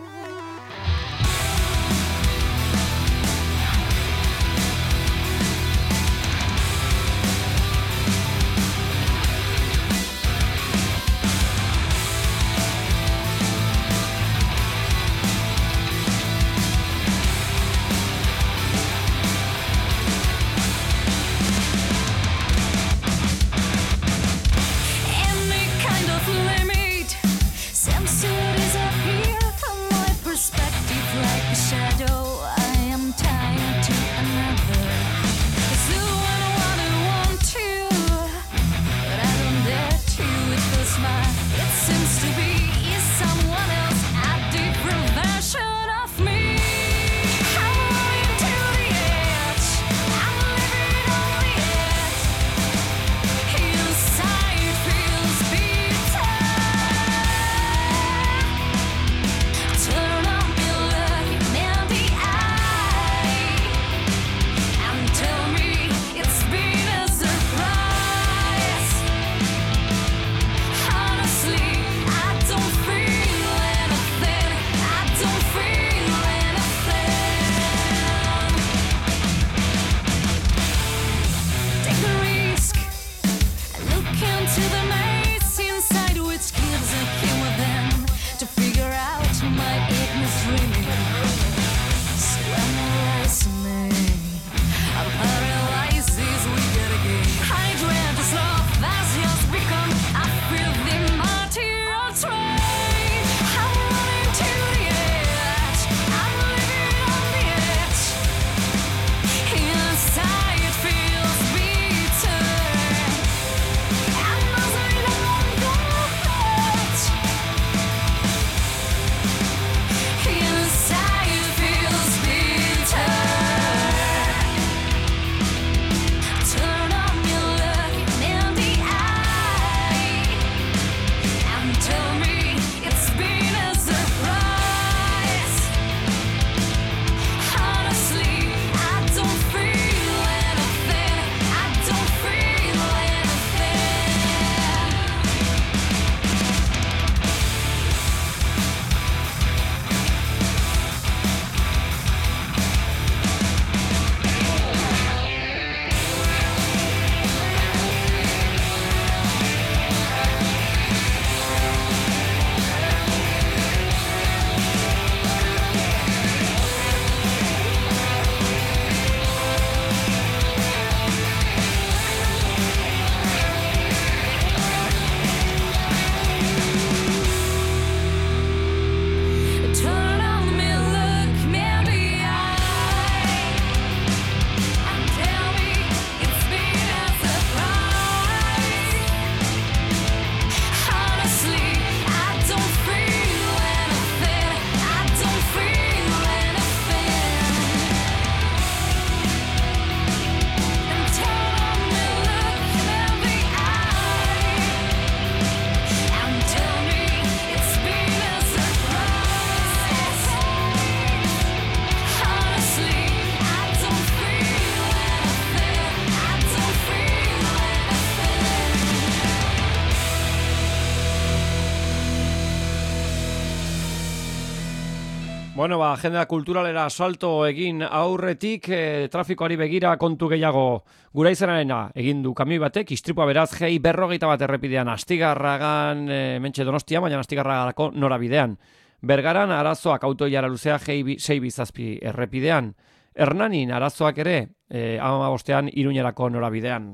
Any kind of Bueno, ba, agenda kulturalera salto egin aurretik, eh, trafikoari begira kontu gehiago gura izanarena egin du kamioi batek, istripua beraz, gei berrogeita bat errepidean, Astigarragan, e, mentxe Donostia, baina Astigarragako norabidean. Bergaran arazoak autoilara luzea gei sei bizazpi errepidean. Hernanin arazoak ere, e, hamabostean Iruñerako norabidean.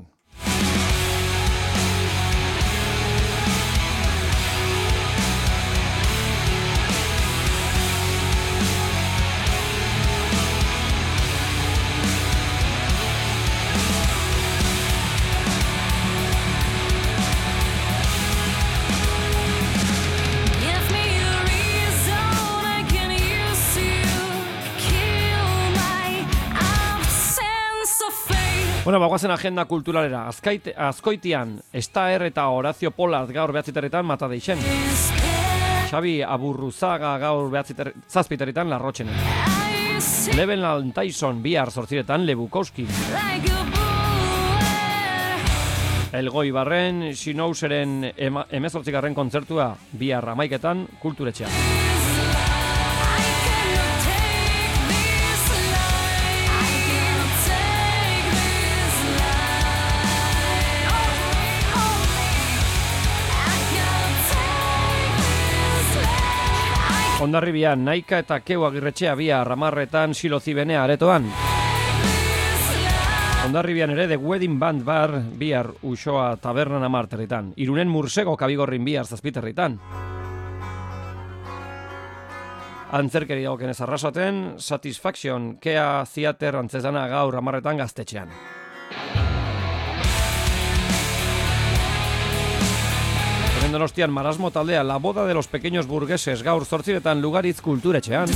Give me a reason I can use you. Kill my absence of faith. Bueno, bagoazen agenda kulturalera. Azkait, azkoitian, Estaer eta Horacio Pollard gaur behatziterritan mata deixen. Xabi Aburruzaga gaur behatziterritan larrotxenen. I see Levenland Tyson bihar zortziretan Lebukowski. like a bullet. Elgoi Barren, Xinouseren emezortzigarren kontzertua bihar amaiketan kulturetxean. I cannot take this life. I cannot take this life. Oh, oh. I cannot take this life. I Hondarribian, Naika eta Keu Agirretxea bihar amarretan Silozibenea aretoan. Hondarribian ere The Wedding Band Bar bihar Uxoa Tabernan amarterritan. Irunen Mursego Kabigorrin bihar zazpiterritan. Antzerkeri dagokenez arrasaten, Satisfaction, Kea Theater antzezana gaur amarretan Gaztetxean. Hemen Donostian Marasmo taldea, La Boda de los Pequeños Burgueses gaur zortziretan Lugaritz kulturetxean.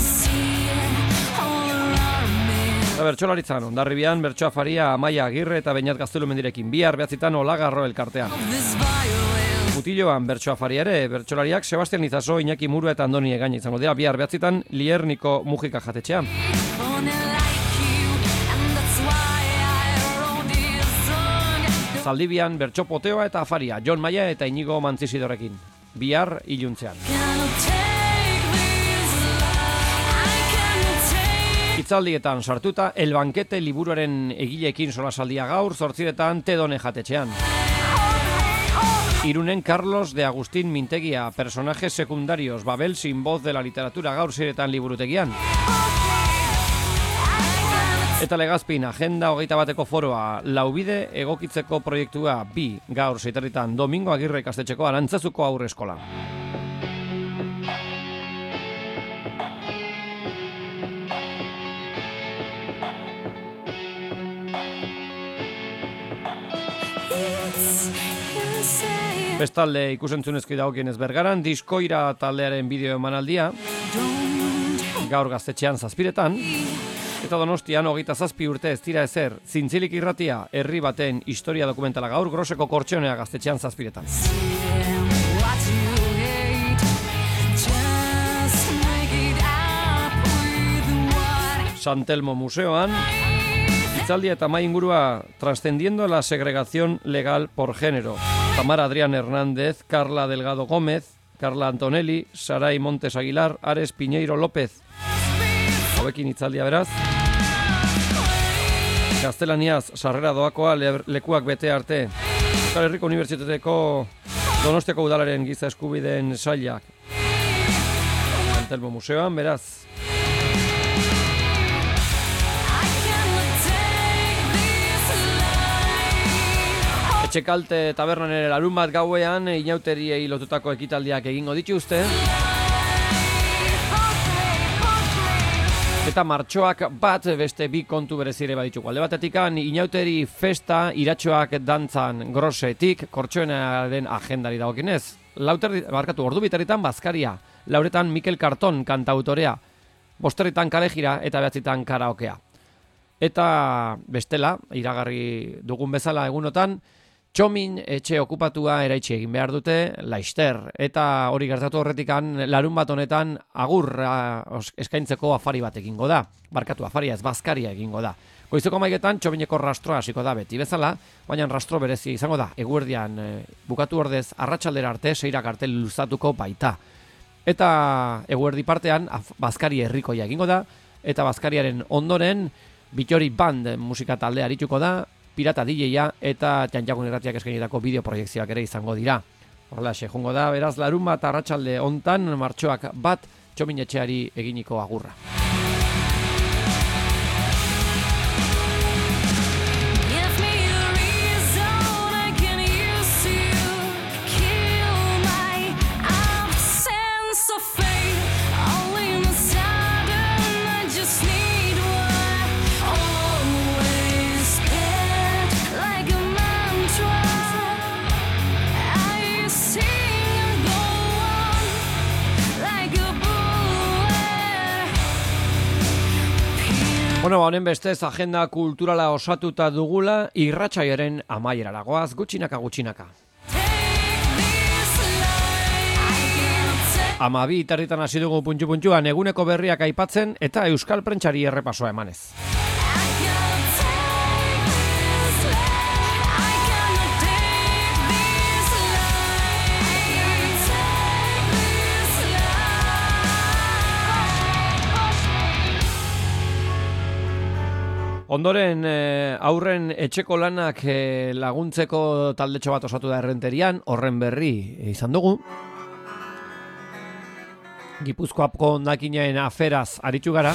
Eta bertsolaritzan, Hondarribian, Bertsoa Faria, Amaia Agirre eta Beñat Gaztelumendirekin bihar behatzitan Olagarro elkartean. Mutilloan Bertsoa Faria ere, bertsolariak Sebastian Izaso, Iñaki Murua eta Andoni Egaña izango dira bihar behatzitan Lierniko Mujika jatetxean. Zaldibian Bertso Poteoa eta Afaria, Jon Maia eta Inigo Mantzisidorekin. Bihar iluntzean. Hitzaldietan sartuta, El Bankete liburuaren egileekin solasaldia gaur, zortziretan Tedone jatetxean. Irunen Carlos de Agustín Mintegia, personajes secundarios, Babel sin voz de la literatura gaur ziretan liburutegian. Eta Legazpin, agenda hogeita bateko foroa, laubide egokitzeko proiektua bi gaur zeiterritan Domingo Agirre ikastetxeko Arantzazuko aurre eskola. Bestalde ikusentzunezki dagokienez Bergaran, Diskoira taldearen bideo emanaldia, gaur Gaztetxean zazpiretan, eta Donostian hogeita zazpi urte ez dira ezer, Zintzilik irratia, herri baten historia dokumentala gaur, Groseko Kortxonea Gaztetxean zazpiretan. San Telmo Museoan, hitzaldia eta mai ingurua Trascendiendo la segregación legal por género. Tamara Adrián Hernández, Carla Delgado Gómez, Carla Antonelli, Sarai Montes Aguilar, Ares Piñeiro López. Hauekin hitzaldia beraz. Gaztelaniaz sarrera doakoa le- lekuak bete arte. Euskal Herriko Unibertsitateko Donostiako udalaren giza eskubideen sailak. San Telmo Museoan, beraz. Etxekalte tabernan ere larun bat gauean inauteriei lotutako ekitaldiak egingo dituzte. Eta martxoak bat beste bi kontu berezire badituko. Alde batetikan inauteri festa iratxoak dantzan grosetik Kortxoenaren agendari dagokinez. Lauter, barkatu, ordu biterritan Bazkaria, lauretan Mikel Karton kantautorea, bosterritan kalejira eta behatzitan karaokea. Eta bestela, iragarri dugun bezala egunotan, Txomin etxe okupatua eraitsi egin behar dute, Laister, eta hori gertatu horretikan larun bat honetan agurra eskaintzeko afari bat egingo da. Barkatu, afaria ez Bazkaria egingo da. Goizeko maiketan Txomineko rastroa hasiko da beti bezala, baina rastro berezi izango da. Eguerdian e, bukatu ordez arratsaldera arte seira kartel luzatuko baita. Eta eguerdi partean af, Bazkari herrikoia egingo da, eta Bazkariaren ondoren Bitori Band musika taldea arituko da, Pirata D J-a eta Txantxakun Irratiak eskainitako bideoproiekzioak ere izango dira. Horrela, jungo da, beraz, larun bat arratsalde hontan martxoak bat Txomin Etxeari eginiko agurra. Bueno, honen bestez agenda kulturala osatuta dugula irratsaioaren amaierara goaz, gutxinaka gutxinaka. Amabi territan hasi dugu puntxu-puntxuan eguneko berriak aipatzen eta euskal prentsari errepasoa emanez. Ondoren eh, aurren etxeko lanak eh, laguntzeko taldetxo bat osatu da Errenterian, horren berri izan dugu. Gipuzkoako hondakinen aferaz aritu gara.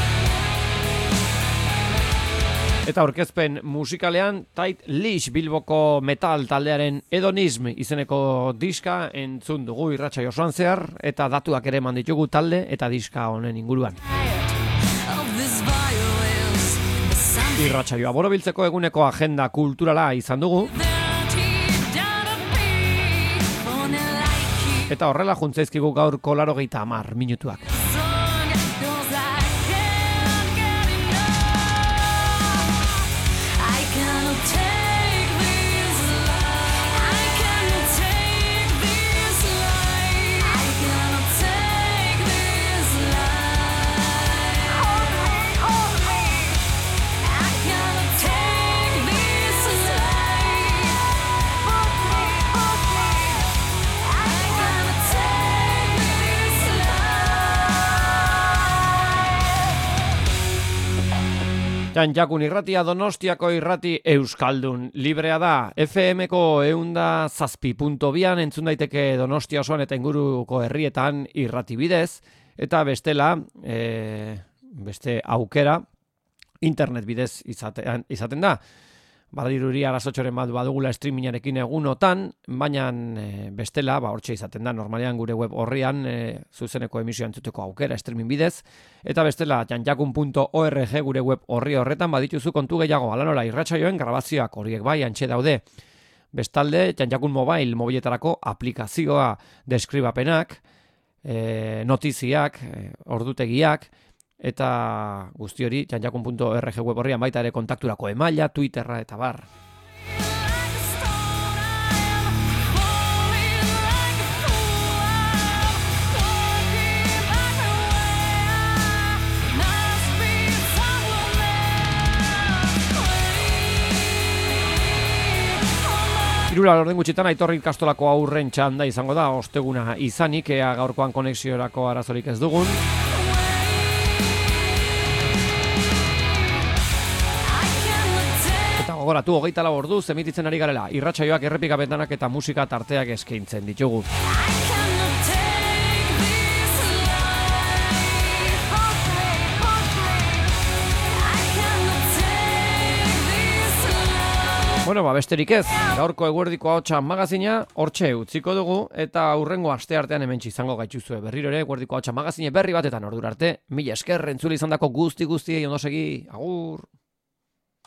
Eta aurkezpen musikalean Tight Leash Bilboko metal taldearen Hedonism izeneko diska entzun dugu irratsaio osoan zehar, eta datuak ere eman ditugu talde eta diska honen inguruan. Irratsaioa borobiltzeko eguneko agenda kulturala izan dugu. Eta horrela juntzaizkigu gaurko laurogeita hamar minutuak. Txantxakun Irratia Donostiako irrati euskaldun librea da. F M-ko eunda zazpi punto bian entzun daiteke Donostia osoan eta inguruko herrietan irrati bidez, eta bestela, e, beste aukera, internet bidez izaten, izaten da. Badiruri arazotxoren bat badugula streamingarekin egunotan, baina e, bestela, ba, hortxe izaten da, normalean gure web horrian e, zuzeneko emisioa entzuteko aukera streaming bidez, eta bestela txantxakun punto org gure web horri horretan badituzu kontu gehiago, alanora irratsaioen grabazioak horiek bai antxe daude. Bestalde, Txantxakun Mobile mobiletarako aplikazioa deskribapenak, e, notiziak, e, ordutegiak, eta guzti hori txantxakun punto org web horrian baita ere kontakturako emaila, Twitterra eta bar. Irura orden gutxitan Aitorri ikastolako aurren txanda izango da, osteguna izanik, ea gaurkoan konexiorako arazorik ez dugun. Eta gogoratu, hogeita lau orduz emititzen ari garela, irratsaioak, errepikapetanak eta musika tarteak eskaintzen ditugu. Bueno, ba, besterik ez, gaurko eguerdiko ahotsa magazina hortxe utziko dugu, eta hurrengo aste artean hementsi izango gaituzue berriro ere eguerdiko ahotsa magazine berri batetan ordura arte. Mila esker entzule izandako guzti guztiei ondo segi, agur!